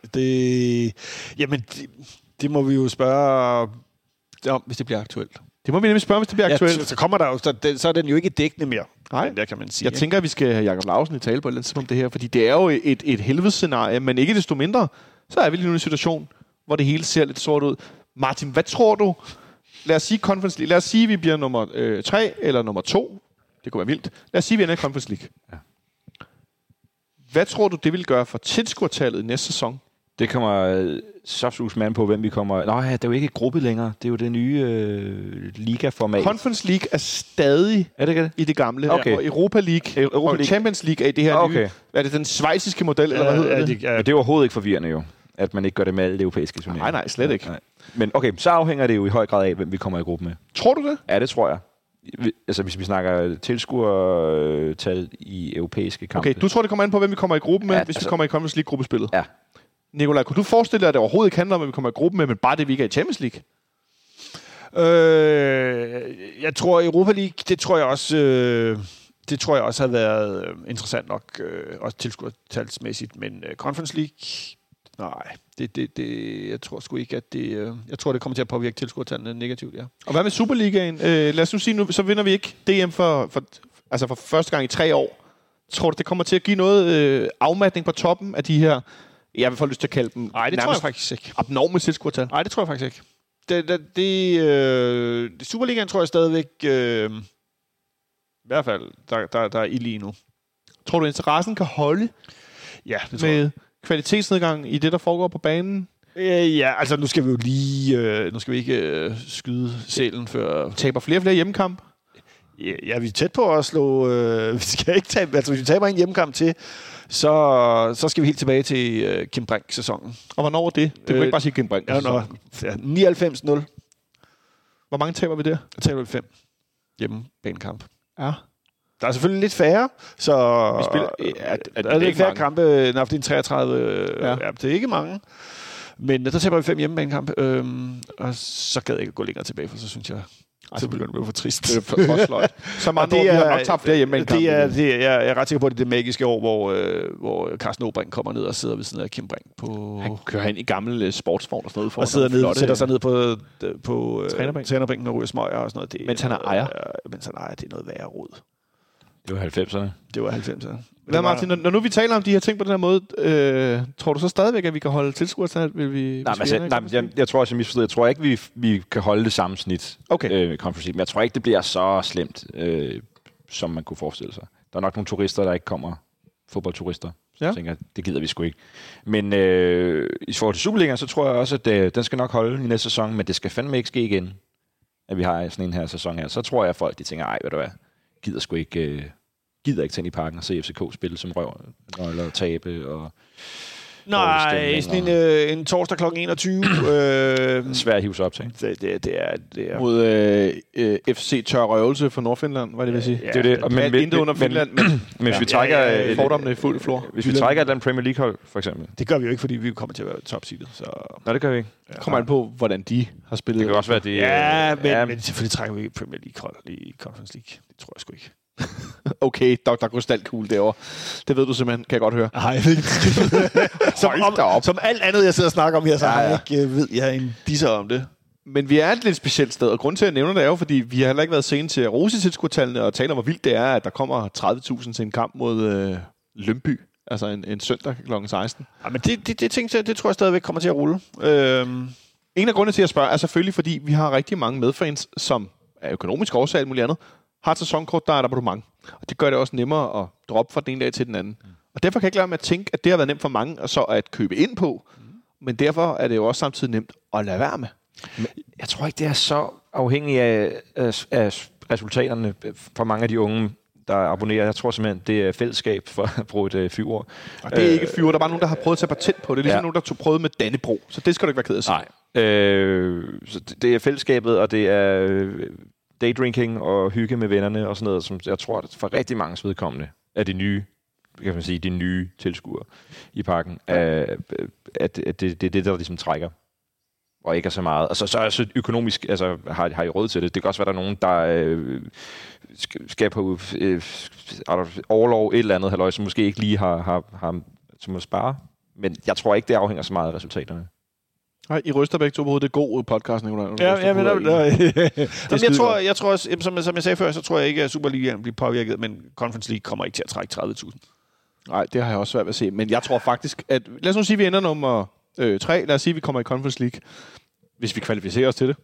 det må vi jo spørge om, hvis det bliver aktuelt. Det må vi nemlig spørge, hvis det bliver aktuelt. Så kommer der jo, så er den jo ikke dækkende mere. Nej, der kan man sige. Jeg tænker, at vi skal have Jakob Lausen i tale på et eller andet tidspunkt om det her, fordi det er jo et helvedesscenarie, men ikke desto mindre, så er vi lige nu i en situation, hvor det hele ser lidt sort ud. Martin, hvad tror du? Lad os sige Conference League. Lad os sige, at vi bliver nummer 3 eller nummer 2. Det kunne være vildt. Lad os sige, at vi ender i Conference League. Ja. Hvad tror du, det vil gøre for tilskuertallet i næste sæson? Det kommer softsusmand på, hvem vi kommer... Nå ja, det er jo ikke gruppe længere. Det er jo det nye liga-format. Conference League er stadig i det gamle. Okay. Og Europa League og Champions League er i det her nye... Er det den schweiziske model, eller hvad hedder det? Men det er overhovedet ikke forvirrende jo, at man ikke gør det med alle de europæiske turneringer. Nej, slet ikke. Nej. Men okay, så afhænger det jo i høj grad af, hvem vi kommer i gruppe med. Tror du det? Ja, det tror jeg. Altså, hvis vi snakker tilskuertal i europæiske kampe. Okay, du tror, det kommer an på, hvem vi kommer i gruppen med, hvis vi kommer i Conference League-gruppespillet? Ja. Nicolaj, kunne du forestille dig, at det overhovedet ikke handler om, at vi kommer i gruppen med, men bare det, vi ikke er i Champions League? Jeg tror, Europa League, det tror jeg også har været interessant nok, også tilskuertalsmæssigt, men Conference League, nej, jeg tror sgu ikke, at det... Jeg tror, det kommer til at påvirke tilskuertallene negativt, ja. Og hvad med Superligaen? Lad os nu sige, nu, så vinder vi ikke DM for første gang i 3 år. Tror du, det kommer til at give noget afmatning på toppen af de her... Jeg vil få lyst til at kalde dem... Nej, det tror jeg faktisk ikke. Abnorme tilskuertal. Nej, det tror jeg faktisk ikke. Superligaen tror jeg stadigvæk... I hvert fald, der er ild i nu. Tror du, interessen kan holde? Ja, det tror jeg. Med kvalitetsnedgang i det, der foregår på banen? Ja, altså nu skal vi jo lige... nu skal vi ikke skyde sælen før... Taber flere og flere hjemmekamp? Ja, vi er tæt på at slå... vi skal ikke tabe... Altså, hvis vi taber en hjemmekamp til, så skal vi helt tilbage til Kim Brink-sæsonen. Og hvornår er det? Det kunne ikke bare sige Kim Brink. Ja, 99-0. Hvor mange taber vi der? Der taber vi 5 hjemmebanekamp. Ja. Der er selvfølgelig lidt færre, så... Vi spiller... der er lidt færre kampe. Nej, det er 33... Ja, det er ikke mange. Men der taber vi 5 hjemmebanekamp. Og så gad jeg ikke gå længere tilbage, for så synes jeg... Så begynder det at blive for trist. Det er for sløjt. Så mange år, vi har nok tabt flere hjemmebanekampe. Jeg er ret sikker på, at det er det magiske år, hvor Carsten Åbrink kommer ned og sidder ved siden af Kim Brink på... Han kører ind i gammel sportsvogn og sådan noget. Og sidder ned, sætter sig ned på trænerbænken og ryger smøger og sådan noget. Det, mens han er ejer. Mens han ejer, det er noget værre rod. Det var 90'erne. Det var 90'erne. Hvad, Martin, når nu vi taler om de her ting på den her måde, tror du så stadigvæk, at vi kan holde tilskuertal? Jeg tror også, jeg tror ikke, vi kan holde det samme snit. Okay. Men jeg tror ikke, det bliver så slemt, som man kunne forestille sig. Der er nok nogle turister, der ikke kommer, fodboldturister, Så jeg tænker, det gider vi sgu ikke. Men i forhold til Superligaen, så tror jeg også, at den skal nok holde i næste sæson, men det skal fandme ikke ske igen, at vi har sådan en her sæson her. Så tror jeg, at folk de tænker, ved du hvad, gider ikke tage ind i parken og se FCK spille som røv, eller tabe og... Nej, sådan en torsdag kl. 21. Svært at hive sig op til. Det er mod FC Tør Røvelse for Nordfinland, hvad det vil sige. Det er det. Men intet under Finland, men hvis vi trækker fordommene i fuld flor. Hvis vi trækker et eller andet Premier League-hold, for eksempel. Det gør vi jo ikke, fordi vi kommer til at være topseedet. Så... Nej, det gør vi ikke. Kommer an på, hvordan de har spillet. Det kan også være, det... Men selvfølgelig trækker vi ikke Premier League-hold i Conference League. Det tror jeg sgu ikke. Okay, Dr. Krystalkugle derovre. Det ved du simpelthen, kan jeg godt høre. Nej, jeg ved ikke. Som alt andet, jeg sidder og snakker om her, så har jeg ikke ved jeg en disser om det. Men vi er et lidt specielt sted, og grund til at nævne det er jo, fordi vi har heller ikke været sene til at rose tilskuertallene og tale om, hvor vildt det er, at der kommer 30.000 til en kamp mod Lønby. Altså en søndag kl. 16. Ja, men det tror jeg stadigvæk kommer til at rulle. En af grundene til at spørge er selvfølgelig, fordi vi har rigtig mange medfans, som er økonomisk årsag og muligt andet, har et sæsonkort, der er et abonnement. Og det gør det også nemmere at droppe fra den ene dag til den anden. Og derfor kan jeg ikke lade med at tænke, at det har været nemt for mange så at købe ind på. Men derfor er det jo også samtidig nemt at lade være med. Men jeg tror ikke, det er så afhængigt af resultaterne for mange af de unge, der abonnerer. Jeg tror simpelthen, det er fællesskab for at bruge et fyord. Og det er ikke fyord. Der er bare nogen, der har prøvet at tage patent på det. Det er ligesom nogen, der tog prøvet med Dannebro. Så det skal du ikke være ked af at sige. Nej. Så det er fællesskabet, og det er daydrinking og hygge med vennerne og sådan noget, som jeg tror, at for rigtig mange vedkommende er det nye, kan man sige, de nye tilskuere i parken, at det er det, der ligesom trækker. Og ikke er så meget. Altså, så økonomisk har I råd til det. Det kan også være, der er nogen, der skal på overlov et eller andet halløj, som måske ikke lige har som at spare. Men jeg tror ikke, det afhænger så meget af resultaterne. Nej, I ryster begge to på hovedet. Det er god podcast, Nicolaj. Jeg tror også, som jeg sagde før, så tror jeg ikke, at Superligaen bliver påvirket, men Conference League kommer ikke til at trække 30.000. Nej, det har jeg også svært ved at se. Men jeg tror faktisk, at... Lad os nu sige, at vi ender nummer 3. Lad os sige, at vi kommer i Conference League, hvis vi kvalificerer os til det.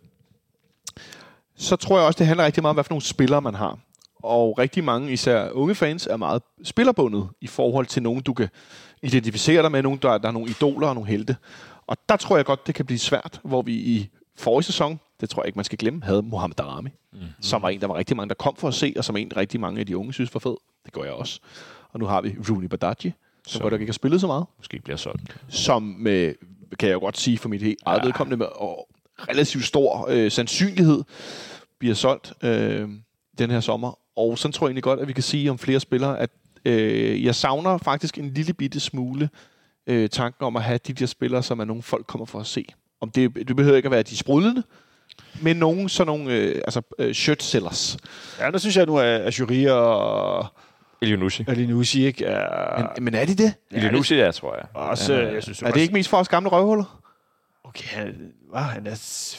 Så tror jeg også, det handler rigtig meget om, hvad for nogle spillere man har. Og rigtig mange, især unge fans, er meget spillerbundet i forhold til nogen, du kan identificere dig med, nogen, der er nogle idoler og nogle helte. Og der tror jeg godt, det kan blive svært, hvor vi i forrige sæson, det tror jeg ikke, man skal glemme, havde Mohamed Daramy, som var en, der var rigtig mange, der kom for at se, og som en rigtig mange af de unge synes var fed. Det gør jeg også. Og nu har vi Rooney Badaji, som godt ikke har spillet så meget. Måske bliver solgt. Som med, kan jeg jo godt sige for mit helt eget vedkommende, med relativt stor sandsynlighed bliver solgt den her sommer. Og sådan tror jeg egentlig godt, at vi kan sige om flere spillere, at jeg savner faktisk en lille bitte smule tanken om at have de der spillere, som er nogle folk kommer for at se. Om det behøver ikke at være de sprudlende, men nogen sådan nogle shirt sellers. Ja, der synes jeg nu, at Jury og Elyounoussi ikke er... Men er de det? Elyounoussi, ja, tror jeg. Også, jeg synes, er det ikke mest for os gamle røvhuller? Okay, han er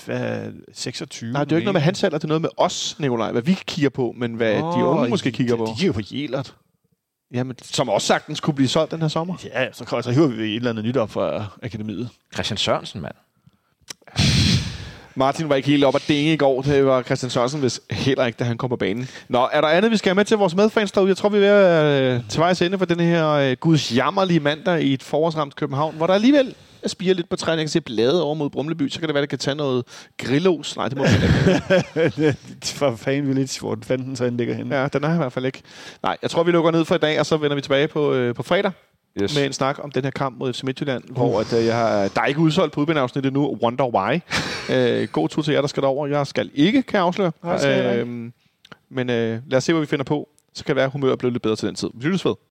26. Nej, det er jo ikke noget med hans alder, det er noget med os, Nicolaj. Hvad vi kigger på, men hvad de unge måske kigger på. De kigger på Jelert. Jamen, som også sagtens kunne blive solgt den her sommer. Ja, så hiver vi et eller andet nyt op fra akademiet. Christian Sørensen, mand. Martin var ikke helt op at dinge i går. Det var Christian Sørensen, hvis heller ikke, da han kom på banen. Nå, er der andet, vi skal have med til vores medfans derude? Jeg tror, vi er ved at til vejs ende for den her gudsjammerlige mandag i et forårsramt København, hvor der alligevel spiger lidt på træerne. Jeg kan se blade over mod Brumleby. Så kan det være, at det kan tage noget grillos. Nej, det må vi ikke. For fanden, vi lidt hvor fanden så ligger henne. Ja, den er i hvert fald ikke. Nej, jeg tror, vi lukker ned for i dag, og så vender vi tilbage på fredag. Yes. Med en snak om den her kamp mod FC Midtjylland, hvor at, der er ikke udsolgt på udbaneafsnittet nu. Wonder why. God tur til jer, der skal derover. Jeg skal ikke, kan jeg afsløre. Men lad os se, hvad vi finder på. Så kan det være, at humøret bliver lidt bedre til den tid. Vi lyttes ved.